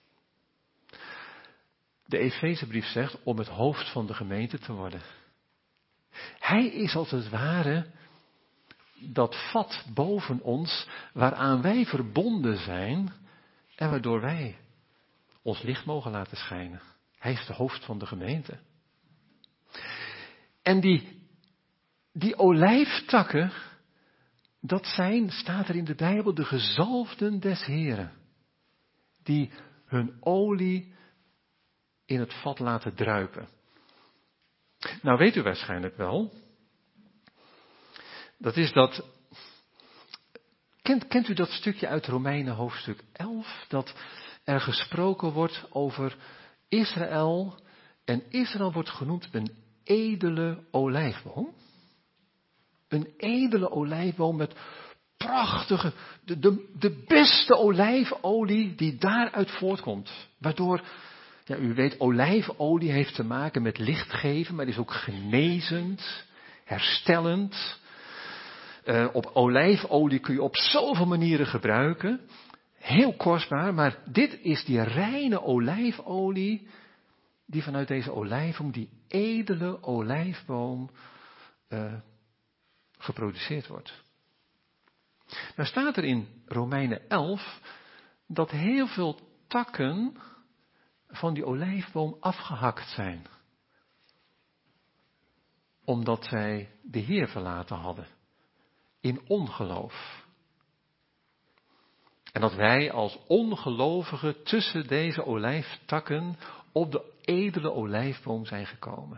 De Efezebrief zegt om het hoofd van de gemeente te worden. Hij is als het ware dat vat boven ons waaraan wij verbonden zijn en waardoor wij ons licht mogen laten schijnen. Hij is de hoofd van de gemeente. En die olijftakken, dat zijn, staat er in de Bijbel, de gezalfden des Heren. Die hun olie in het vat laten druipen. Nou weet u waarschijnlijk wel. Dat is dat. Kent u dat stukje uit Romeinen hoofdstuk 11? Dat er gesproken wordt over Israël. En Israël wordt genoemd een edele olijfboom. Een edele olijfboom met prachtige, de beste olijfolie die daaruit voortkomt. Waardoor, ja, u weet, olijfolie heeft te maken met licht geven, maar is ook genezend, herstellend. Op olijfolie kun je op zoveel manieren gebruiken. Heel kostbaar, maar dit is die reine olijfolie die vanuit deze olijfboom, die edele olijfboom, geproduceerd wordt. Nou staat er in Romeinen 11 dat heel veel takken van die olijfboom afgehakt zijn. Omdat zij de Heer verlaten hadden. In ongeloof. En dat wij als ongelovigen tussen deze olijftakken op de edele olijfboom zijn gekomen.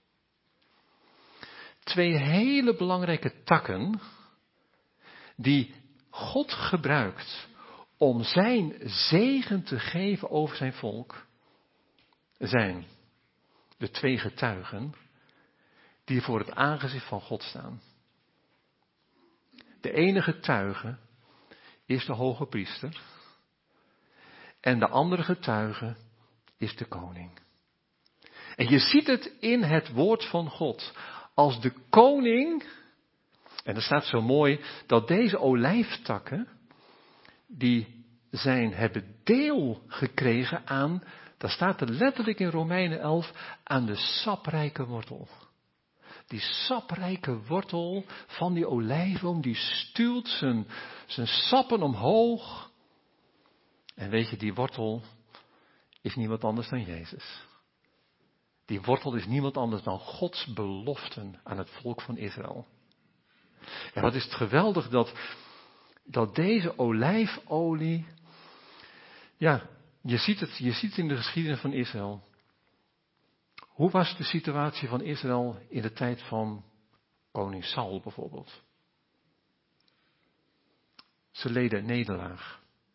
2 hele belangrijke takken die God gebruikt om zijn zegen te geven over zijn volk, zijn de 2 getuigen die voor het aangezicht van God staan. De ene getuige is de hoge priester en de andere getuige is de koning. En je ziet het in het woord van God. Als de koning, en er staat zo mooi dat deze olijftakken, die hebben deel gekregen aan, daar staat er letterlijk in Romeinen 11, aan de saprijke wortel. Die saprijke wortel van die olijfboom, die stuwt zijn sappen omhoog. En weet je, die wortel is niemand anders dan Jezus. Die wortel is niemand anders dan Gods beloften aan het volk van Israël. En wat is het geweldig dat deze olijfolie, ja, je ziet het in de geschiedenis van Israël. Hoe was de situatie van Israël in de tijd van koning Saul bijvoorbeeld? Ze leden nederlaag.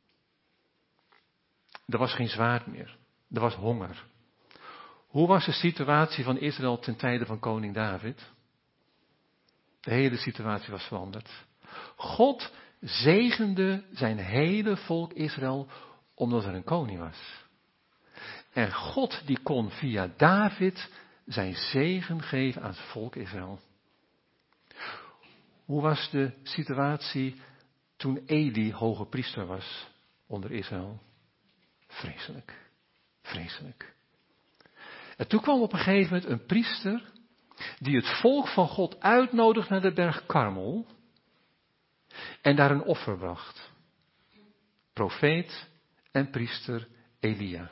Er was geen zwaard meer. Er was honger. Hoe was de situatie van Israël ten tijde van koning David? De hele situatie was veranderd. God zegende zijn hele volk Israël omdat er een koning was. En God die kon via David zijn zegen geven aan het volk Israël. Hoe was de situatie toen Eli hoge priester was onder Israël? Vreselijk. Vreselijk. En toen kwam op een gegeven moment een priester die het volk van God uitnodigt naar de berg Karmel en daar een offer bracht. Profeet en priester Elia.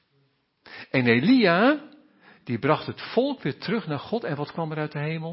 En Elia, die bracht het volk weer terug naar God. En wat kwam er uit de hemel?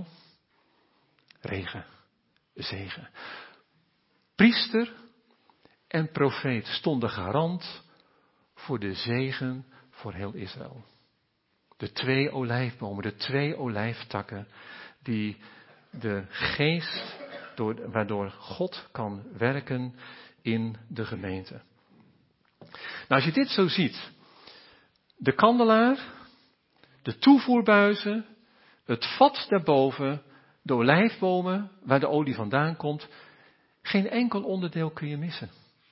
Regen, zegen. Priester en profeet stonden garant voor de zegen voor heel Israël. De 2 olijfbomen, de 2 olijftakken die de geest, waardoor God kan werken in de gemeente. Nou, als je dit zo ziet, de kandelaar, de toevoerbuizen, het vat daarboven, de olijfbomen waar de olie vandaan komt, geen enkel onderdeel kun je missen.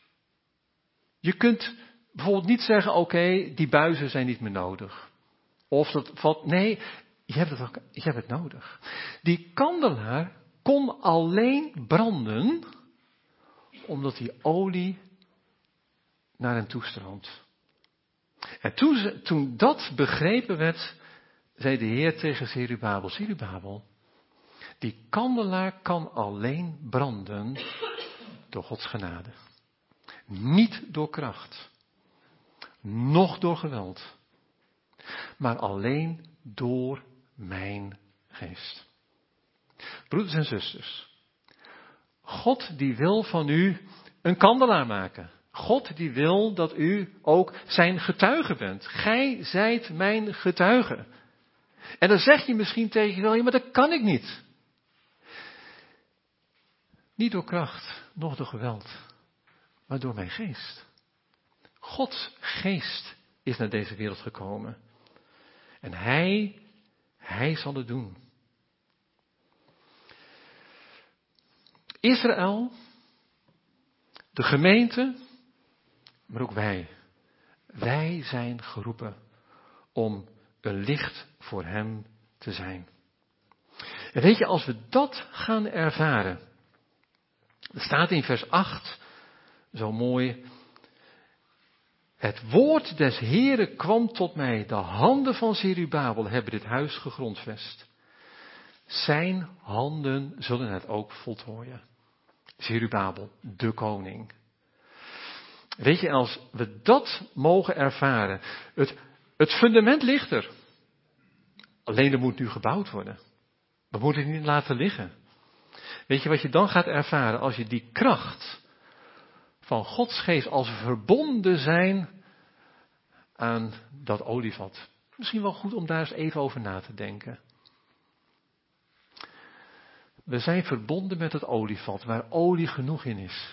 Je kunt bijvoorbeeld niet zeggen, oké, die buizen zijn niet meer nodig. Of dat valt, nee, je hebt het nodig. Die kandelaar kon alleen branden omdat die olie naar hem toestroomt. En toen dat begrepen werd, zei de Heer tegen Zerubabel, Zerubabel, die kandelaar kan alleen branden door Gods genade. Niet door kracht, noch door geweld, maar alleen door mijn geest. Broeders en zusters, God die wil van u een kandelaar maken. God die wil dat u ook zijn getuige bent. Gij zijt mijn getuige. En dan zeg je misschien tegen je wel, ja, maar dat kan ik niet. Niet door kracht, noch door geweld, maar door mijn geest. Gods geest is naar deze wereld gekomen. En hij zal het doen. Israël De gemeente, maar ook wij. Wij zijn geroepen om een licht voor hem te zijn. En weet je, als we dat gaan ervaren. Er staat in vers 8, zo mooi. Het woord des Heeren kwam tot mij. De handen van Zerubabel hebben dit huis gegrondvest. Zijn handen zullen het ook voltooien. Zerubabel, de koning. Weet je, als we dat mogen ervaren. Het fundament ligt er. Alleen er moet nu gebouwd worden. We moeten het niet laten liggen. Weet je wat je dan gaat ervaren als je die kracht van Gods geest als we verbonden zijn aan dat olievat. Misschien wel goed om daar eens even over na te denken. We zijn verbonden met het olievat waar olie genoeg in is.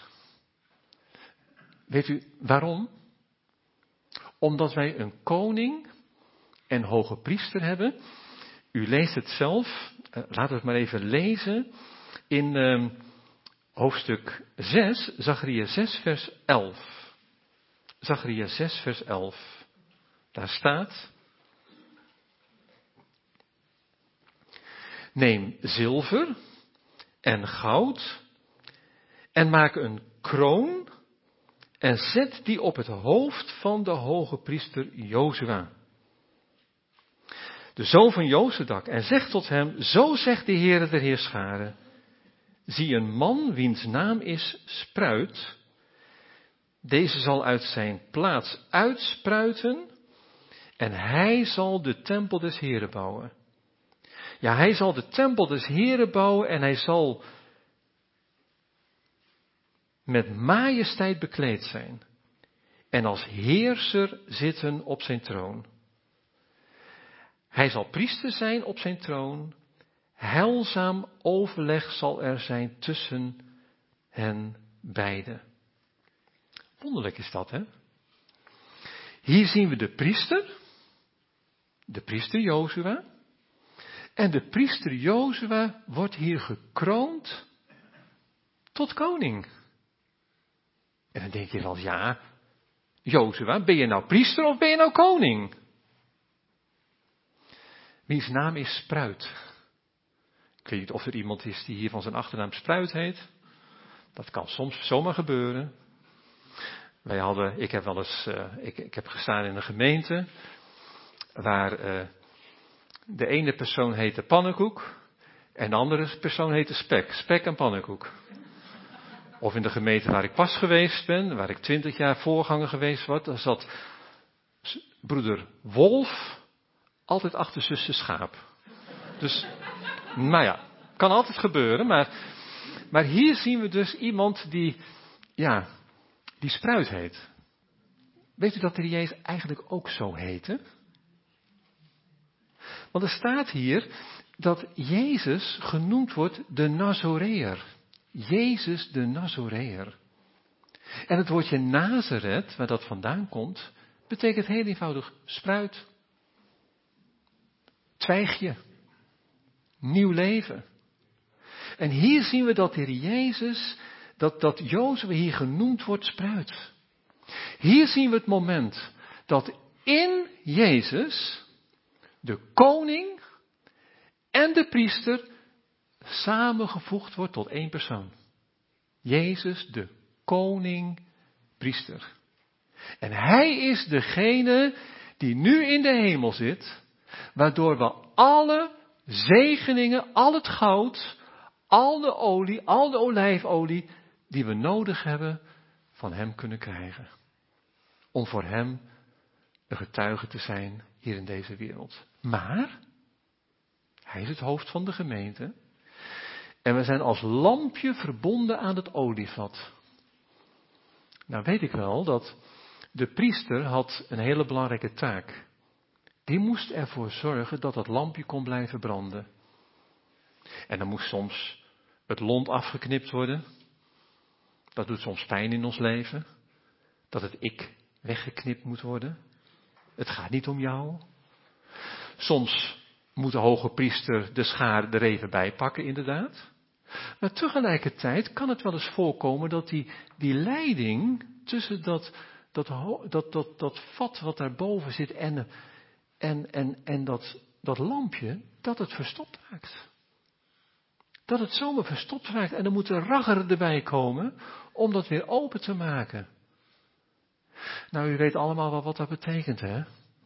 Weet u waarom? Omdat wij een koning en hoge priester hebben. U leest het zelf. Laten we het maar even lezen. In hoofdstuk 6, Zacharia 6 vers 11. Zacharia 6 vers 11. Daar staat. Neem zilver en goud en maak een kroon en zet die op het hoofd van de hoge priester Jozua, de zoon van Jozadak, en zeg tot hem, zo zegt de Heere der Heerscharen, zie een man wiens naam is Spruit, deze zal uit zijn plaats uitspruiten en hij zal de tempel des Heeren bouwen. Ja, hij zal de tempel des Heeren bouwen en hij zal met majesteit bekleed zijn en als heerser zitten op zijn troon. Hij zal priester zijn op zijn troon, heilzaam overleg zal er zijn tussen hen beiden. Wonderlijk is dat, hè? Hier zien we de priester Jozua. En de priester Jozua wordt hier gekroond tot koning. En dan denk je wel, ja, Jozua, ben je nou priester of ben je nou koning? Wiens naam is Spruit. Ik weet niet of er iemand is die hier van zijn achternaam Spruit heet. Dat kan soms zomaar gebeuren. Ik heb gestaan in een gemeente waar de ene persoon heette Pannenkoek en de andere persoon heette Spek en Pannenkoek. Of in de gemeente waar ik pas geweest ben, waar ik 20 jaar voorganger geweest was, daar zat broeder Wolf altijd achter zuster Schaap. Dus, nou ja, kan altijd gebeuren, maar hier zien we dus iemand die Spruit heet. Weet u dat de Jezus eigenlijk ook zo heette? Want er staat hier dat Jezus genoemd wordt de Nazoreër. Jezus de Nazoreër. En het woordje Nazareth, waar dat vandaan komt, betekent heel eenvoudig spruit. Twijgje. Nieuw leven. En hier zien we dat de Heer Jezus, dat Jozef hier genoemd wordt spruit. Hier zien we het moment dat in Jezus de koning en de priester samengevoegd wordt tot één persoon. Jezus, de koning-priester. En hij is degene die nu in de hemel zit, waardoor we alle zegeningen, al het goud, al de olie, al de olijfolie die we nodig hebben, van hem kunnen krijgen. Om voor hem een getuige te zijn hier in deze wereld. Maar hij is het hoofd van de gemeente. En we zijn als lampje verbonden aan het olievat. Nou weet ik wel dat de priester had een hele belangrijke taak. Die moest ervoor zorgen dat het lampje kon blijven branden. En dan moest soms het lont afgeknipt worden. Dat doet soms pijn in ons leven. Dat het ik weggeknipt moet worden. Het gaat niet om jou. Soms moet de hoge priester de schaar er even bij pakken, inderdaad. Maar tegelijkertijd kan het wel eens voorkomen dat die leiding tussen dat vat wat daarboven zit en dat lampje, dat het verstopt raakt. Dat het zomaar verstopt raakt en er moet een ragger erbij komen om dat weer open te maken. Nou, u weet allemaal wel wat dat betekent, hè?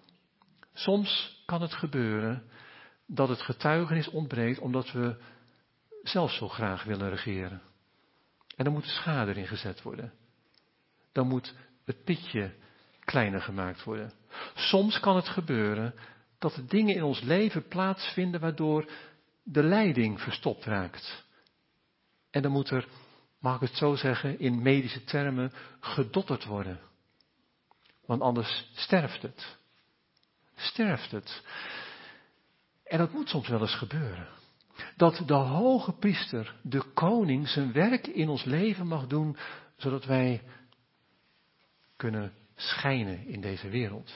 Soms kan het gebeuren dat het getuigenis ontbreekt omdat we zelf zo graag willen regeren. En dan moet de schade erin gezet worden. Dan moet het pitje kleiner gemaakt worden. Soms kan het gebeuren dat er dingen in ons leven plaatsvinden waardoor de leiding verstopt raakt. En dan moet er, mag ik het zo zeggen, in medische termen, gedotterd worden. Want anders sterft het. Sterft het. En dat moet soms wel eens gebeuren. Dat de hoge priester, de koning, zijn werk in ons leven mag doen, zodat wij kunnen schijnen in deze wereld.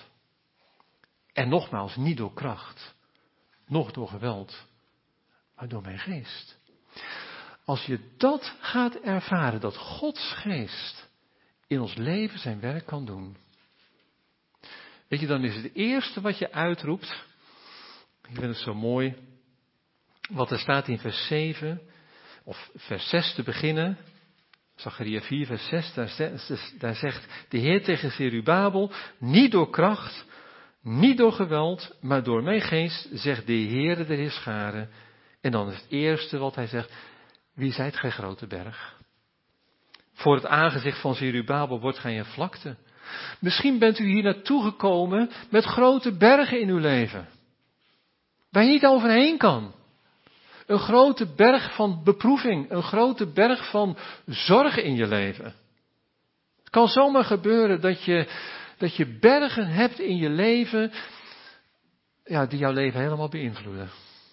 En nogmaals, niet door kracht, noch door geweld, maar door mijn geest. Als je dat gaat ervaren, dat Gods geest in ons leven zijn werk kan doen. Weet je, dan is het eerste wat je uitroept, ik vind het zo mooi, wat er staat in vers 7, of vers 6 te beginnen, Zacharia 4 vers 6, daar zegt de Heer tegen Zerubabel, niet door kracht, niet door geweld, maar door mijn geest, zegt de Heere der Heerscharen. En dan is het eerste wat hij zegt, wie zijt gij grote berg? Voor het aangezicht van Zerubabel wordt gij een vlakte. Misschien bent u hier naartoe gekomen met grote bergen in uw leven. Waar je niet overheen kan. Een grote berg van beproeving. Een grote berg van zorgen in je leven. Het kan zomaar gebeuren dat je bergen hebt in je leven. Ja, die jouw leven helemaal beïnvloeden.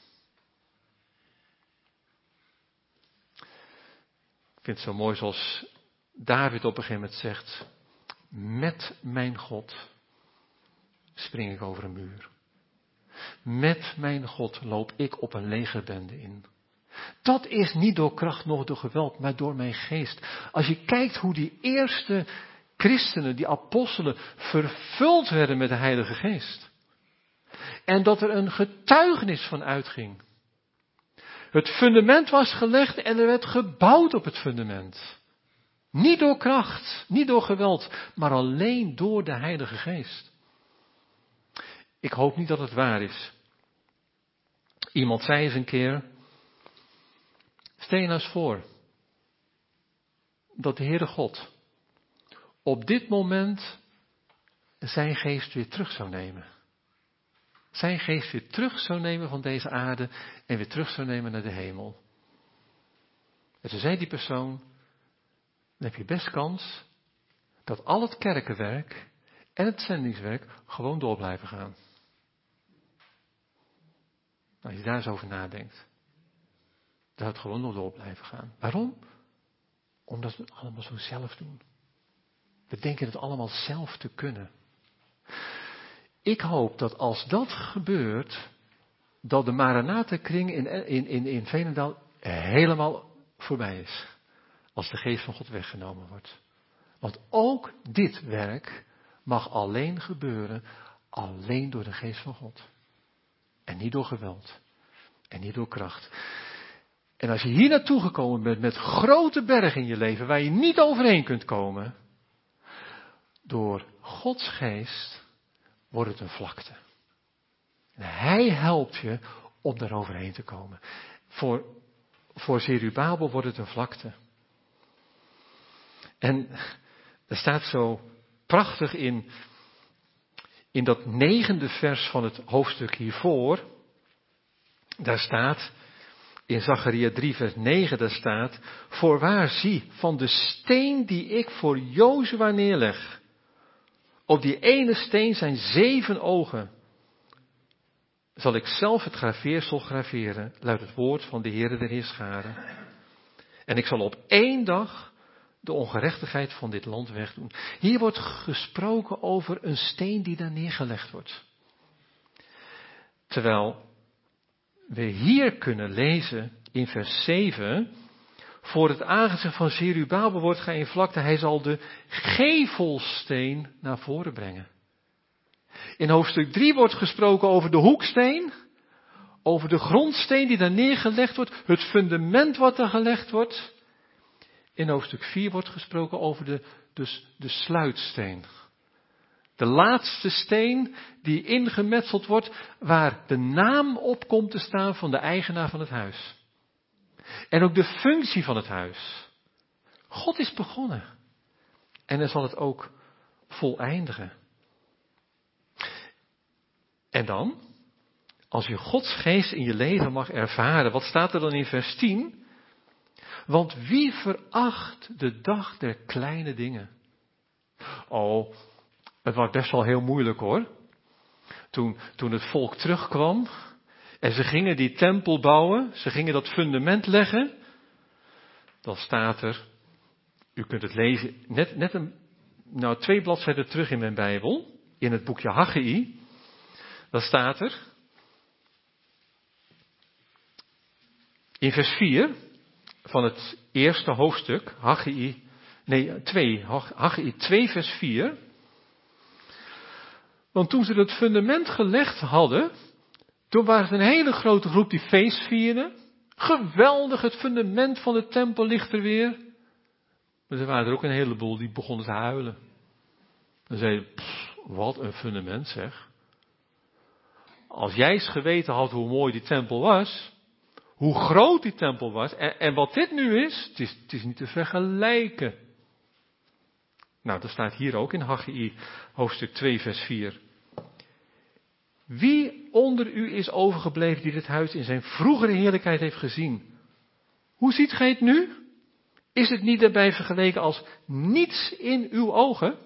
Ik vind het zo mooi zoals David op een gegeven moment zegt. Met mijn God spring ik over een muur. Met mijn God loop ik op een legerbende in. Dat is niet door kracht noch door geweld, maar door mijn geest. Als je kijkt hoe die eerste christenen, die apostelen, vervuld werden met de Heilige Geest. En dat er een getuigenis van uitging. Het fundament was gelegd en er werd gebouwd op het fundament. Niet door kracht, niet door geweld, maar alleen door de Heilige Geest. Ik hoop niet dat het waar is. Iemand zei eens een keer, stel je nou eens voor, dat de Heere God op dit moment zijn geest weer terug zou nemen. Zijn geest weer terug zou nemen van deze aarde en weer terug zou nemen naar de hemel. En toen zei die persoon, dan heb je best kans dat al het kerkenwerk en het zendingswerk gewoon door blijven gaan. Als je daar eens over nadenkt, dan zou het gewoon nog door blijven gaan. Waarom? Omdat we het allemaal zo zelf doen. We denken het allemaal zelf te kunnen. Ik hoop dat als dat gebeurt, dat de Maranatha-kring in Veenendaal helemaal voorbij is. Als de geest van God weggenomen wordt. Want ook dit werk mag alleen gebeuren, alleen door de geest van God. En niet door geweld. En niet door kracht. En als je hier naartoe gekomen bent met grote bergen in je leven, waar je niet overheen kunt komen, door Gods geest wordt het een vlakte. En Hij helpt je om daar overheen te komen. Voor Zerubabel wordt het een vlakte. En er staat zo prachtig in dat 9e vers van het hoofdstuk hiervoor, daar staat, in Zacharia 3 vers 9, daar staat, voorwaar zie, van de steen die ik voor Jozua neerleg, op die ene steen zijn 7 ogen, zal ik zelf het graveersel graveren, luidt het woord van de Heere der Heerscharen. En ik zal op 1 dag de ongerechtigheid van dit land wegdoen. Hier wordt gesproken over een steen die daar neergelegd wordt. Terwijl we hier kunnen lezen in vers 7, voor het aangezicht van Zerubabel wordt gij in vlakte. Hij zal de gevelsteen naar voren brengen. In hoofdstuk 3 wordt gesproken over de hoeksteen. Over de grondsteen die daar neergelegd wordt. Het fundament wat er gelegd wordt. In hoofdstuk 4 wordt gesproken over de sluitsteen. De laatste steen die ingemetseld wordt, waar de naam op komt te staan van de eigenaar van het huis. En ook de functie van het huis. God is begonnen. En hij zal het ook voleindigen. En dan, als je Gods geest in je leven mag ervaren, wat staat er dan in vers 10? Want wie veracht de dag der kleine dingen? Oh, het was best wel heel moeilijk hoor. Toen het volk terugkwam en ze gingen die tempel bouwen, ze gingen dat fundament leggen, dan staat er, u kunt het lezen, net 2 bladzijden terug in mijn Bijbel, in het boekje Haggai, dan staat er, in vers 4 van het eerste hoofdstuk, Haggai 2 vers 4, want toen ze het fundament gelegd hadden, toen was het een hele grote groep die feest vierde. Geweldig, het fundament van de tempel ligt er weer. Maar er waren er ook een heleboel die begonnen te huilen. Dan zeiden, wat een fundament zeg. Als jij eens geweten had hoe mooi die tempel was, hoe groot die tempel was, en wat dit nu is, het is niet te vergelijken. Nou, dat staat hier ook in Haggai, hoofdstuk 2, vers 4. Wie onder u is overgebleven die dit huis in zijn vroegere heerlijkheid heeft gezien? Hoe ziet gij het nu? Is het niet daarbij vergeleken als niets in uw ogen?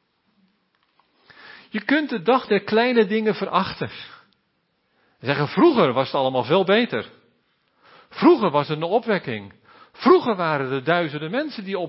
Je kunt de dag der kleine dingen verachten. Zeggen, vroeger was het allemaal veel beter. Vroeger was het een opwekking. Vroeger waren er duizenden mensen die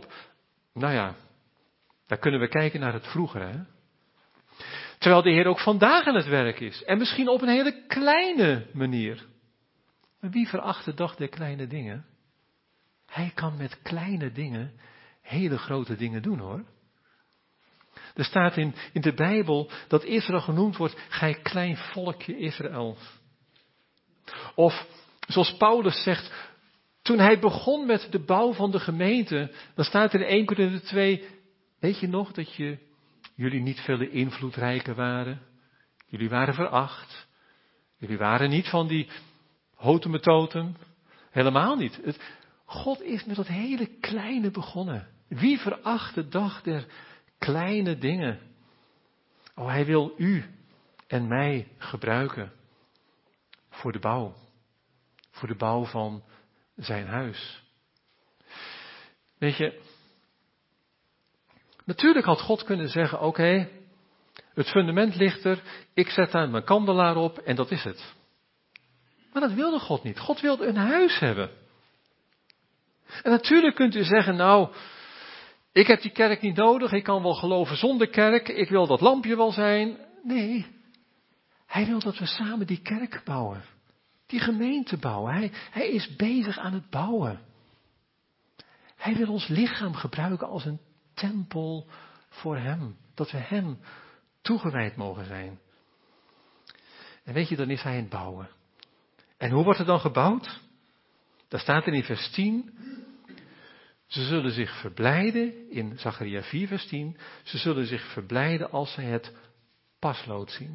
daar kunnen we kijken naar het vroeger, hè. Terwijl de Heer ook vandaag aan het werk is. En misschien op een hele kleine manier. Maar wie veracht de dag der kleine dingen? Hij kan met kleine dingen hele grote dingen doen, hoor. Er staat in de Bijbel dat Israël genoemd wordt, gij klein volkje Israël. Of, zoals Paulus zegt, toen hij begon met de bouw van de gemeente, dan staat er in 1 Korinther 2, weet je nog dat jullie niet veel invloedrijker waren? Jullie waren veracht. Jullie waren niet van die hotemetoten. Helemaal niet. God is met dat hele kleine begonnen. Wie veracht de dag der kleine dingen? Oh, hij wil u en mij gebruiken voor de bouw. Voor de bouw van zijn huis. Weet je, natuurlijk had God kunnen zeggen, oké, het fundament ligt er, ik zet daar mijn kandelaar op en dat is het. Maar dat wilde God niet. God wilde een huis hebben. En natuurlijk kunt u zeggen, nou, ik heb die kerk niet nodig, ik kan wel geloven zonder kerk, ik wil dat lampje wel zijn. Nee, hij wil dat we samen die kerk bouwen. Die gemeente bouwen. Hij is bezig aan het bouwen. Hij wil ons lichaam gebruiken als een tempel voor hem. Dat we hem toegewijd mogen zijn. En weet je, dan is hij aan het bouwen. En hoe wordt het dan gebouwd? Daar staat er in vers 10. Ze zullen zich verblijden, in Zacharia 4 vers 10. Ze zullen zich verblijden als zij het paslood zien.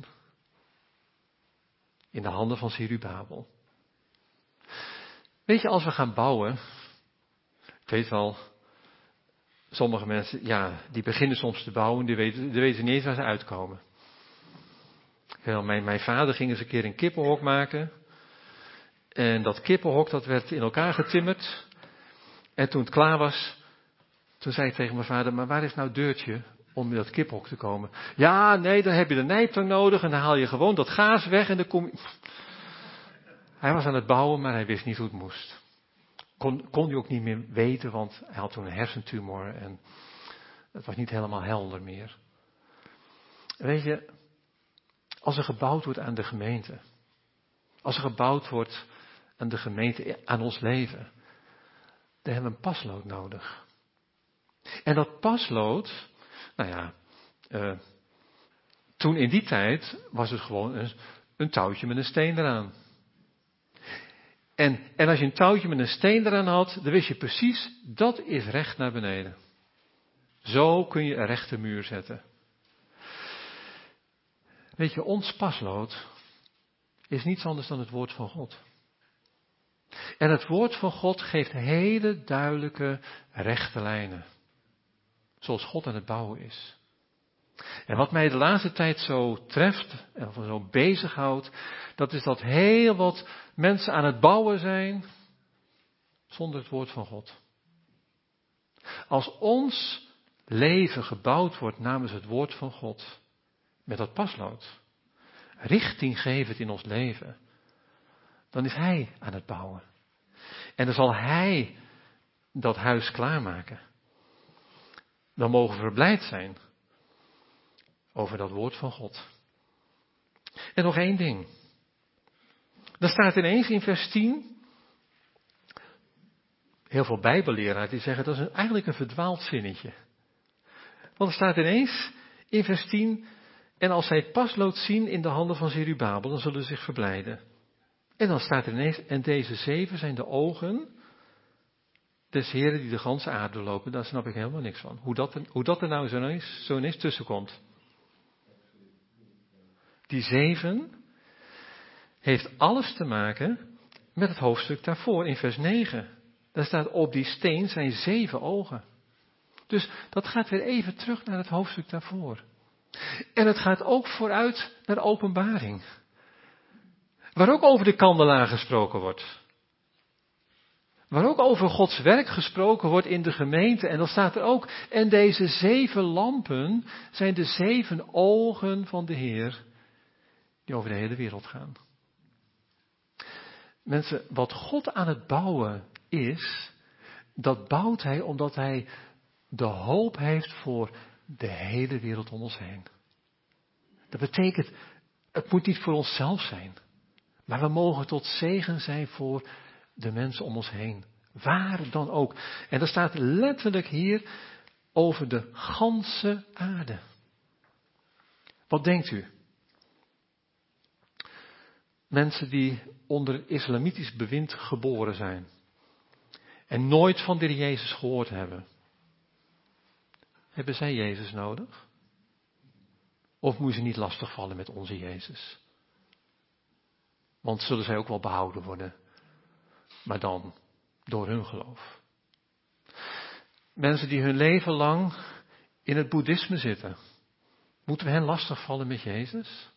In de handen van Zerubabel. Weet je, als we gaan bouwen, ik weet wel, sommige mensen, die beginnen soms te bouwen, die weten niet eens waar ze uitkomen. Mijn vader ging eens een keer een kippenhok maken. En dat kippenhok, dat werd in elkaar getimmerd. En toen het klaar was, toen zei ik tegen mijn vader, maar waar is nou het deurtje om in dat kippenhok te komen? Ja, nee, dan heb je de nijptang nodig en dan haal je gewoon dat gaas weg en dan kom je... Hij was aan het bouwen, maar hij wist niet hoe het moest. Kon hij ook niet meer weten, want hij had toen een hersentumor en het was niet helemaal helder meer. Weet je, als er gebouwd wordt aan de gemeente, als er gebouwd wordt aan de gemeente, aan ons leven, dan hebben we een paslood nodig. En dat paslood, toen in die tijd was het gewoon een touwtje met een steen eraan. En als je een touwtje met een steen eraan had, dan wist je precies, dat is recht naar beneden. Zo kun je een rechte muur zetten. Weet je, ons paslood is niets anders dan het woord van God. En het woord van God geeft hele duidelijke rechte lijnen. Zoals God aan het bouwen is. En wat mij de laatste tijd zo treft en zo bezighoudt, dat is dat heel wat mensen aan het bouwen zijn zonder het woord van God. Als ons leven gebouwd wordt namens het woord van God, met dat paslood, richting gevend in ons leven, dan is Hij aan het bouwen. En dan zal Hij dat huis klaarmaken. Dan mogen we verblijd zijn over dat woord van God. En nog één ding. Dan staat ineens in vers 10, heel veel bijbelleraars die zeggen dat is eigenlijk een verdwaald zinnetje. Want er staat ineens in vers 10, en als zij het paslood zien in de handen van Zerubabel, dan zullen ze zich verblijden. En dan staat er ineens, en deze 7 zijn de ogen des Heren die de ganse aarde doorlopen. Daar snap ik helemaal niks van. Hoe dat er nou zo ineens tussenkomt. Die 7 heeft alles te maken met het hoofdstuk daarvoor in vers 9. Daar staat op die steen zijn 7 ogen. Dus dat gaat weer even terug naar het hoofdstuk daarvoor. En het gaat ook vooruit naar Openbaring. Waar ook over de kandelaar gesproken wordt. Waar ook over Gods werk gesproken wordt in de gemeente. En dan staat er ook, en deze 7 lampen zijn de 7 ogen van de Heer die over de hele wereld gaan. Mensen, wat God aan het bouwen is, dat bouwt Hij omdat Hij de hoop heeft voor de hele wereld om ons heen. Dat betekent, het moet niet voor onszelf zijn, maar we mogen tot zegen zijn voor de mensen om ons heen. Waar dan ook. En er staat letterlijk hier over de ganse aarde. Wat denkt u? Mensen die onder islamitisch bewind geboren zijn. En nooit van de Heer Jezus gehoord hebben. Hebben zij Jezus nodig? Of moet je niet lastigvallen met onze Jezus? Want zullen zij ook wel behouden worden. Maar dan door hun geloof. Mensen die hun leven lang in het boeddhisme zitten. Moeten we hen lastigvallen met Jezus?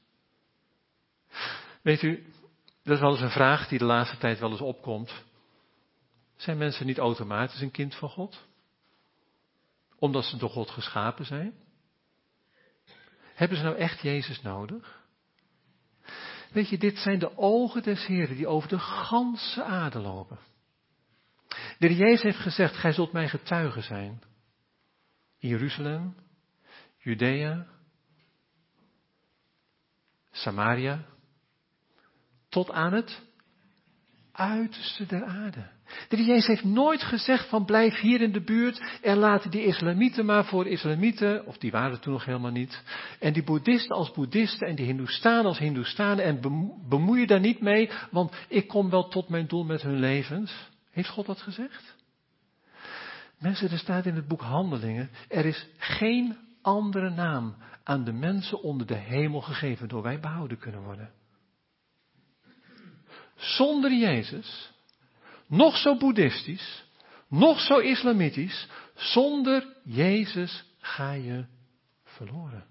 Weet u, dat is wel eens een vraag die de laatste tijd wel eens opkomt. Zijn mensen niet automatisch een kind van God? Omdat ze door God geschapen zijn? Hebben ze nou echt Jezus nodig? Weet je, dit zijn de ogen des Heren die over de ganse aarde lopen. De Heer Jezus heeft gezegd, gij zult mijn getuigen zijn. In Jeruzalem, Judea, Samaria, tot aan het uiterste der aarde. De Heer Jezus heeft nooit gezegd van blijf hier in de buurt en laten die islamieten maar voor islamieten, of die waren er toen nog helemaal niet, en die boeddhisten als boeddhisten en die hindoestanen als hindoestanen en bemoei je daar niet mee, want ik kom wel tot mijn doel met hun levens. Heeft God dat gezegd? Mensen, er staat in het boek Handelingen, er is geen andere naam aan de mensen onder de hemel gegeven, waardoor wij behouden kunnen worden. Zonder Jezus, nog zo boeddhistisch, nog zo islamitisch, zonder Jezus ga je verloren.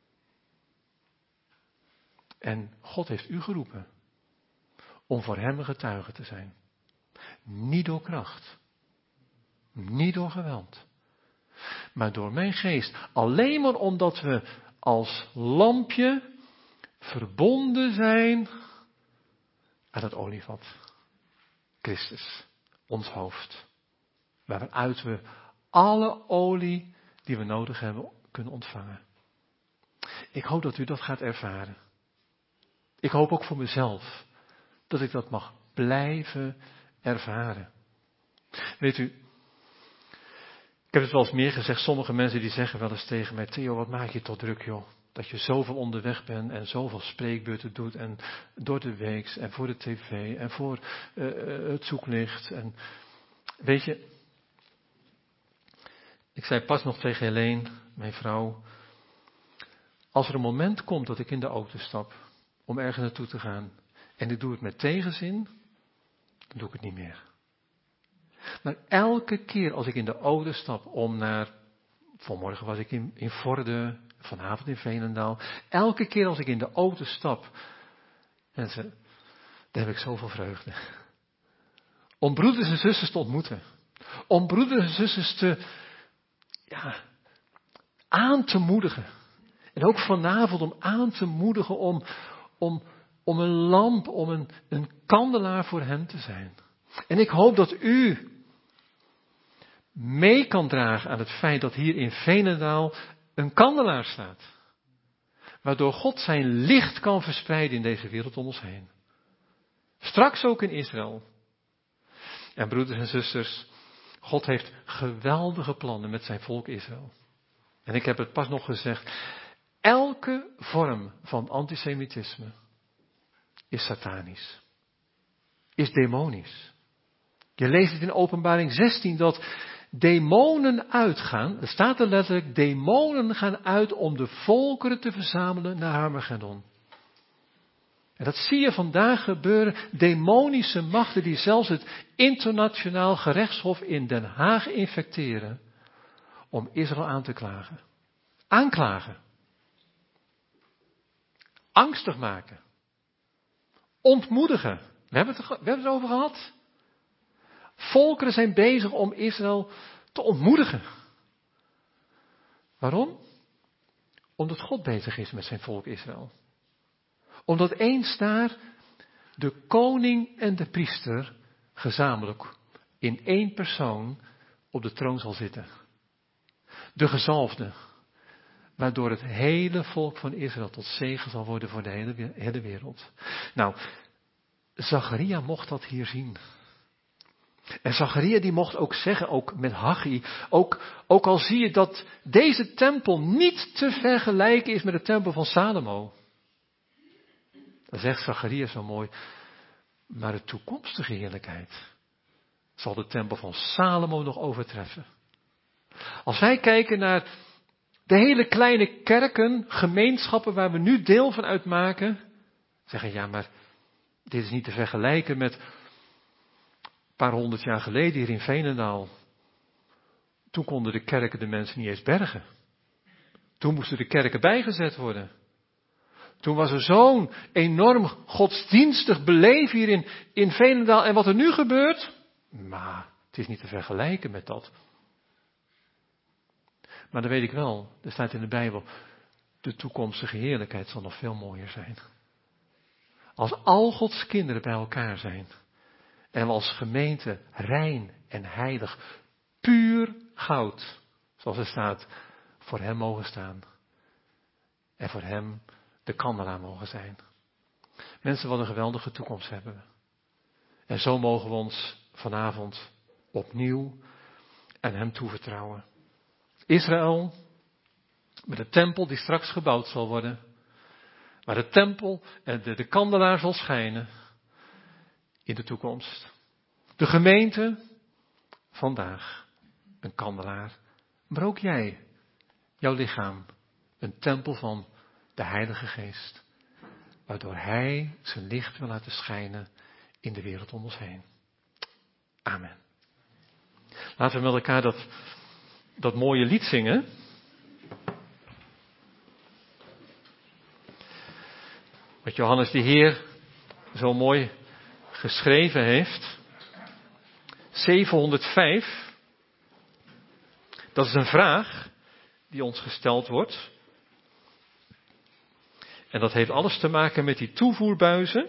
En God heeft u geroepen om voor hem een getuige te zijn. Niet door kracht, niet door geweld, maar door mijn geest. Alleen maar omdat we als lampje verbonden zijn aan het olievat. Christus, ons hoofd. Waaruit we alle olie die we nodig hebben kunnen ontvangen. Ik hoop dat u dat gaat ervaren. Ik hoop ook voor mezelf dat ik dat mag blijven ervaren. Weet u, heb het wel eens meer gezegd, sommige mensen die zeggen wel eens tegen mij, Theo, wat maak je toch druk, joh? Dat je zoveel onderweg bent en zoveel spreekbeurten doet en door de weeks en voor de tv en voor het zoeklicht. En weet je, ik zei pas nog tegen Helene, mijn vrouw, als er een moment komt dat ik in de auto stap om ergens naartoe te gaan en ik doe het met tegenzin, dan doe ik het niet meer. Maar elke keer als ik in de auto stap om naar, vanmorgen was ik in Vorden, vanavond in Veenendaal, elke keer als ik in de auto stap, mensen, daar heb ik zoveel vreugde. Om broeders en zusters te ontmoeten. Om broeders en zusters aan te moedigen. En ook vanavond om aan te moedigen om een lamp, om een kandelaar voor hen te zijn. En ik hoop dat u mee kan dragen aan het feit dat hier in Veenendaal een kandelaar staat. Waardoor God zijn licht kan verspreiden in deze wereld om ons heen. Straks ook in Israël. En broeders en zusters, God heeft geweldige plannen met zijn volk Israël. En ik heb het pas nog gezegd. Elke vorm van antisemitisme is satanisch. Is demonisch. Je leest het in Openbaring 16 dat demonen uitgaan. Er staat er letterlijk, demonen gaan uit om de volkeren te verzamelen naar Armageddon. En dat zie je vandaag gebeuren. Demonische machten die zelfs het internationaal gerechtshof in Den Haag infecteren. Om Israël aan te klagen. Aanklagen. Angstig maken. Ontmoedigen. We hebben het erover gehad. Volkeren zijn bezig om Israël te ontmoedigen. Waarom? Omdat God bezig is met zijn volk Israël. Omdat eens daar de koning en de priester gezamenlijk in één persoon op de troon zal zitten. De gezalfde. Waardoor het hele volk van Israël tot zegen zal worden voor de hele wereld. Nou, Zacharia mocht dat hier zien. En Zacharia die mocht ook zeggen, ook met Haggai, ook al zie je dat deze tempel niet te vergelijken is met de tempel van Salomo. Dan zegt Zacharia zo mooi, maar de toekomstige heerlijkheid zal de tempel van Salomo nog overtreffen. Als wij kijken naar de hele kleine kerken, gemeenschappen waar we nu deel van uitmaken, zeggen ja, maar dit is niet te vergelijken met een paar 100 jaar geleden hier in Veenendaal. Toen konden de kerken de mensen niet eens bergen. Toen moesten de kerken bijgezet worden. Toen was er zo'n enorm godsdienstig beleven hier in Veenendaal. En wat er nu gebeurt? Maar het is niet te vergelijken met dat. Maar dan weet ik wel, er staat in de Bijbel, de toekomstige heerlijkheid zal nog veel mooier zijn. Als al Gods kinderen bij elkaar zijn. En we als gemeente rein en heilig, puur goud, zoals er staat, voor hem mogen staan. En voor hem de kandelaar mogen zijn. Mensen, wat een geweldige toekomst hebben we. En zo mogen we ons vanavond opnieuw aan hem toevertrouwen. Israël, met de tempel die straks gebouwd zal worden. Waar de tempel en de kandelaar zal schijnen in de toekomst. De gemeente, vandaag, een kandelaar. Maar ook jij, jouw lichaam, een tempel van de Heilige Geest. Waardoor Hij zijn licht wil laten schijnen in de wereld om ons heen. Amen. Laten we met elkaar dat mooie lied zingen. Wat Johannes de Heer zo mooi geschreven heeft. 705. Dat is een vraag die ons gesteld wordt. En dat heeft alles te maken met die toevoerbuizen.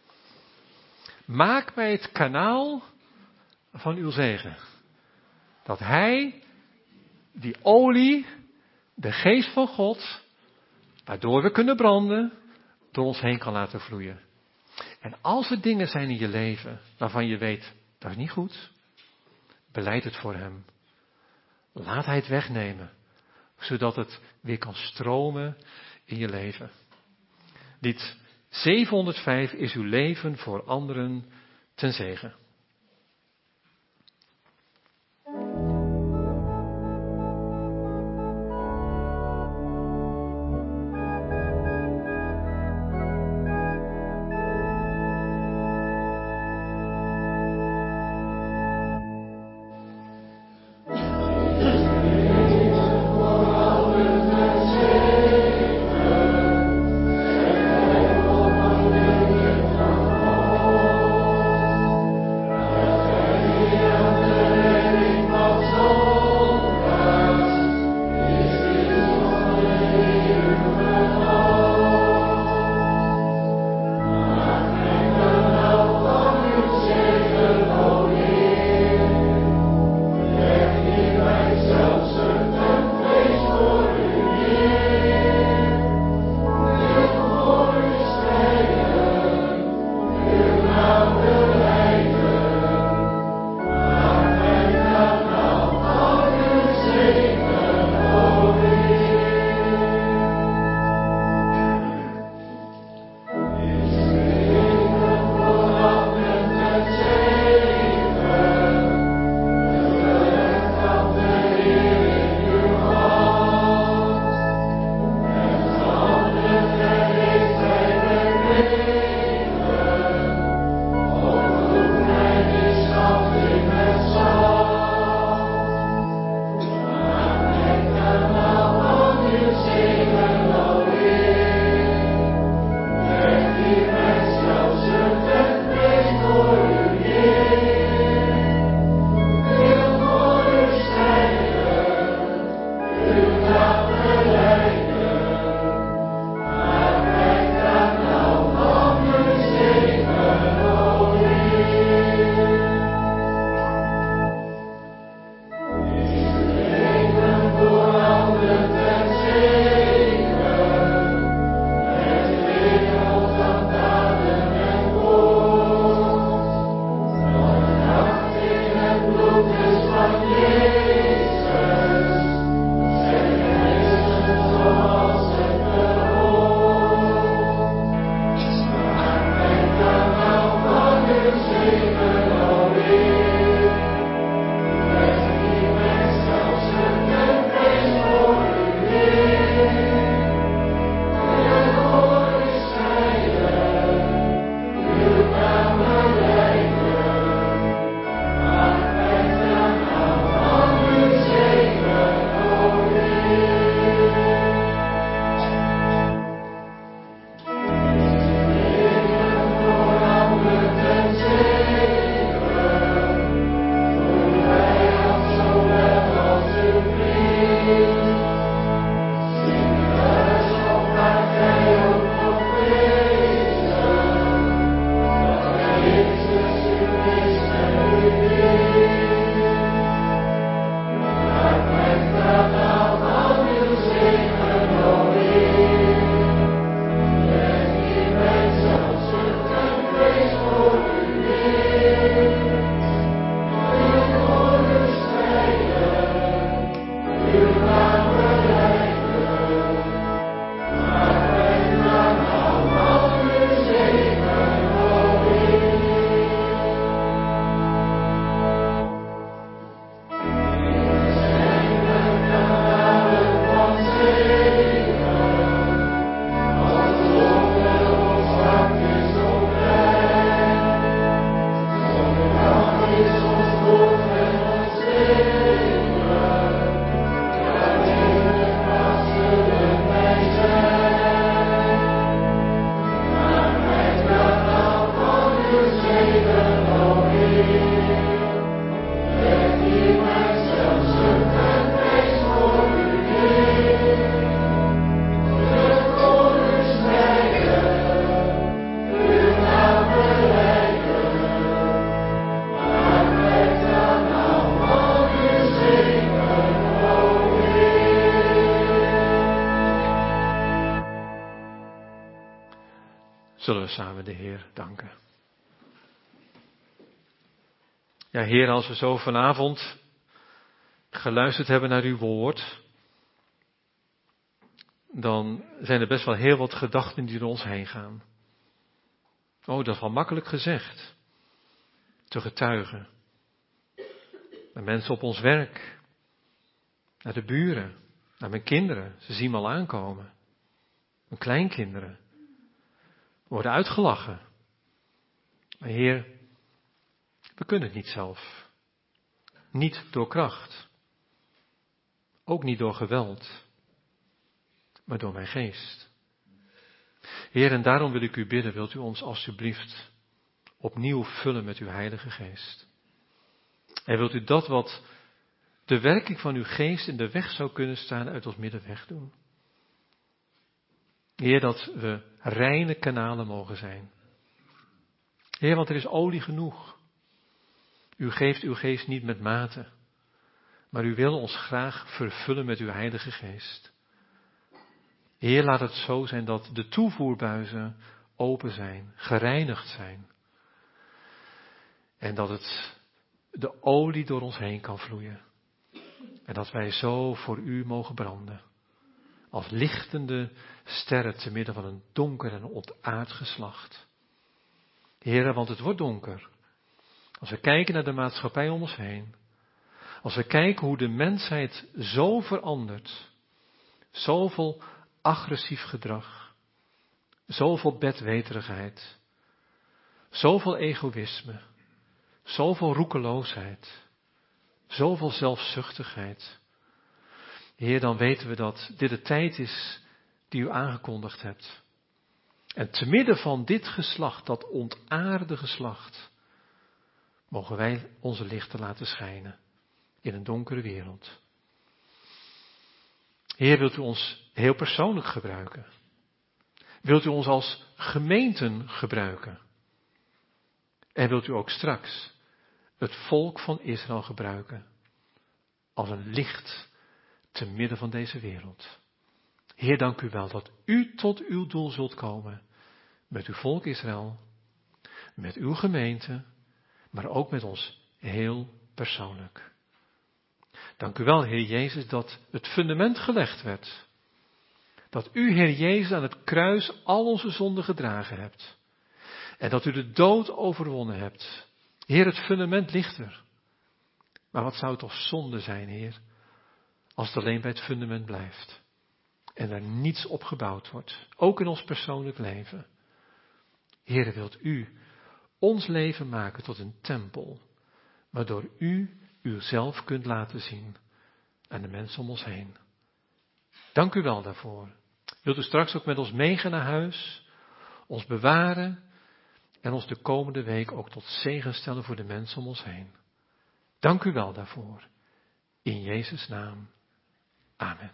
Maak mij het kanaal van uw zegen. Dat Hij, die olie, de geest van God, waardoor we kunnen branden, door ons heen kan laten vloeien. En als er dingen zijn in je leven waarvan je weet, dat is niet goed, belijd het voor Hem. Laat Hij het wegnemen, zodat het weer kan stromen in je leven. Lied 705 is uw leven voor anderen ten zegen. Zullen we samen de Heer danken. Ja, Heer, als we zo vanavond geluisterd hebben naar uw woord, dan zijn er best wel heel wat gedachten die door ons heen gaan. Oh, dat is wel makkelijk gezegd. Te getuigen. Naar mensen op ons werk. Naar de buren. Naar mijn kinderen. Ze zien me al aankomen. Mijn kleinkinderen. Worden uitgelachen. Maar Heer, we kunnen het niet zelf. Niet door kracht. Ook niet door geweld. Maar door mijn geest. Heer, en daarom wil ik u bidden, wilt u ons alsjeblieft opnieuw vullen met uw Heilige Geest. En wilt u dat wat de werking van uw geest in de weg zou kunnen staan uit ons midden wegdoen. Heer, dat we reine kanalen mogen zijn. Heer, want er is olie genoeg. U geeft uw geest niet met mate, maar u wil ons graag vervullen met uw Heilige Geest. Heer, laat het zo zijn dat de toevoerbuizen open zijn, gereinigd zijn. En dat de olie door ons heen kan vloeien. En dat wij zo voor u mogen branden. Als lichtende sterren te midden van een donker en ontaard geslacht. Heer, want het wordt donker. Als we kijken naar de maatschappij om ons heen. Als we kijken hoe de mensheid zo verandert. Zoveel agressief gedrag. Zoveel bedweterigheid. Zoveel egoïsme. Zoveel roekeloosheid. Zoveel zelfzuchtigheid. Heer, dan weten we dat dit de tijd is die u aangekondigd hebt. En te midden van dit geslacht, dat ontaarde geslacht, mogen wij onze lichten laten schijnen in een donkere wereld. Heer, wilt u ons heel persoonlijk gebruiken? Wilt u ons als gemeenten gebruiken? En wilt u ook straks het volk van Israël gebruiken als een licht te midden van deze wereld? Heer, dank u wel dat u tot uw doel zult komen met uw volk Israël, met uw gemeente, maar ook met ons heel persoonlijk. Dank u wel, Heer Jezus, dat het fundament gelegd werd. Dat u, Heer Jezus, aan het kruis al onze zonden gedragen hebt. En dat u de dood overwonnen hebt. Heer, het fundament ligt er. Maar wat zou het toch zonde zijn, Heer, als het alleen bij het fundament blijft. En er niets op gebouwd wordt. Ook in ons persoonlijk leven. Heer, wilt u ons leven maken tot een tempel. Waardoor u uzelf kunt laten zien aan de mensen om ons heen. Dank u wel daarvoor. Wilt u straks ook met ons meegaan naar huis, ons bewaren en ons de komende week ook tot zegen stellen voor de mensen om ons heen. Dank u wel daarvoor. In Jezus' naam. Amen.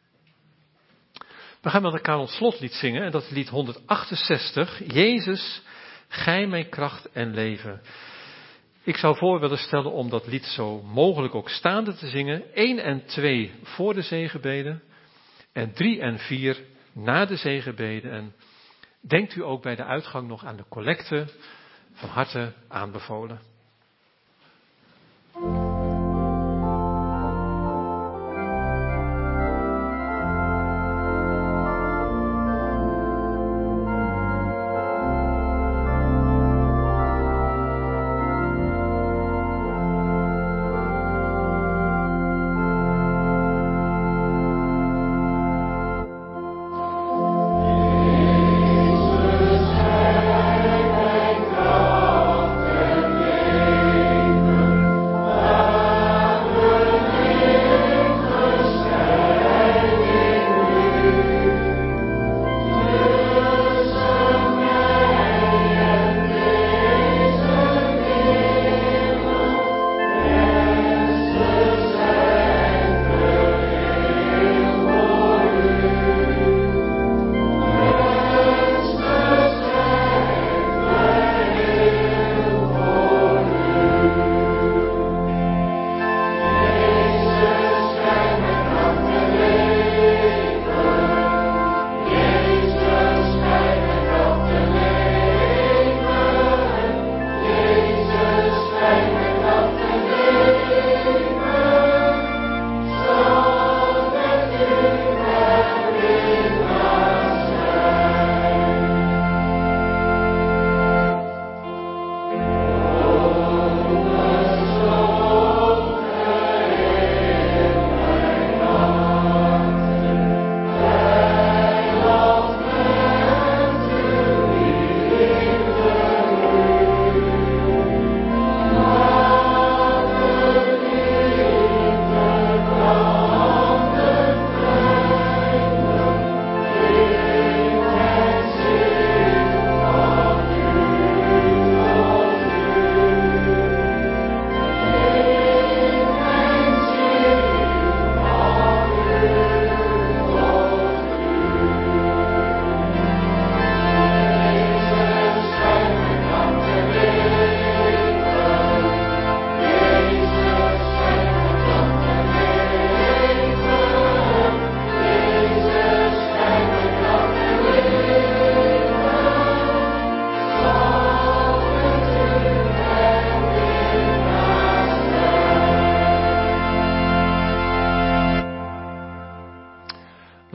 We gaan met elkaar ons slotlied zingen en dat is lied 168. Jezus, gij mijn kracht en leven. Ik zou voor willen stellen om dat lied zo mogelijk ook staande te zingen. 1 en 2 voor de zegenbeden. En 3 en 4 na de zegenbeden. En denkt u ook bij de uitgang nog aan de collecte. Van harte aanbevolen. Jezus, gij mijn kracht en leven.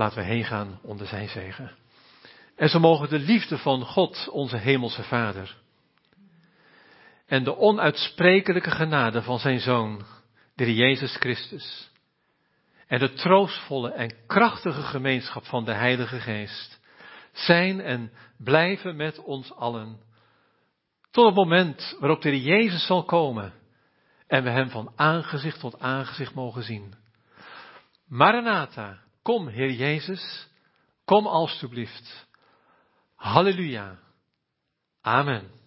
laten we heen gaan onder zijn zegen. En zo mogen de liefde van God, onze hemelse Vader, en de onuitsprekelijke genade van zijn Zoon, de Heer Jezus Christus, en de troostvolle en krachtige gemeenschap van de Heilige Geest zijn en blijven met ons allen, tot het moment waarop de Heer Jezus zal komen en we hem van aangezicht tot aangezicht mogen zien. Maranatha, kom Heer Jezus, kom alstublieft. Halleluja. Amen.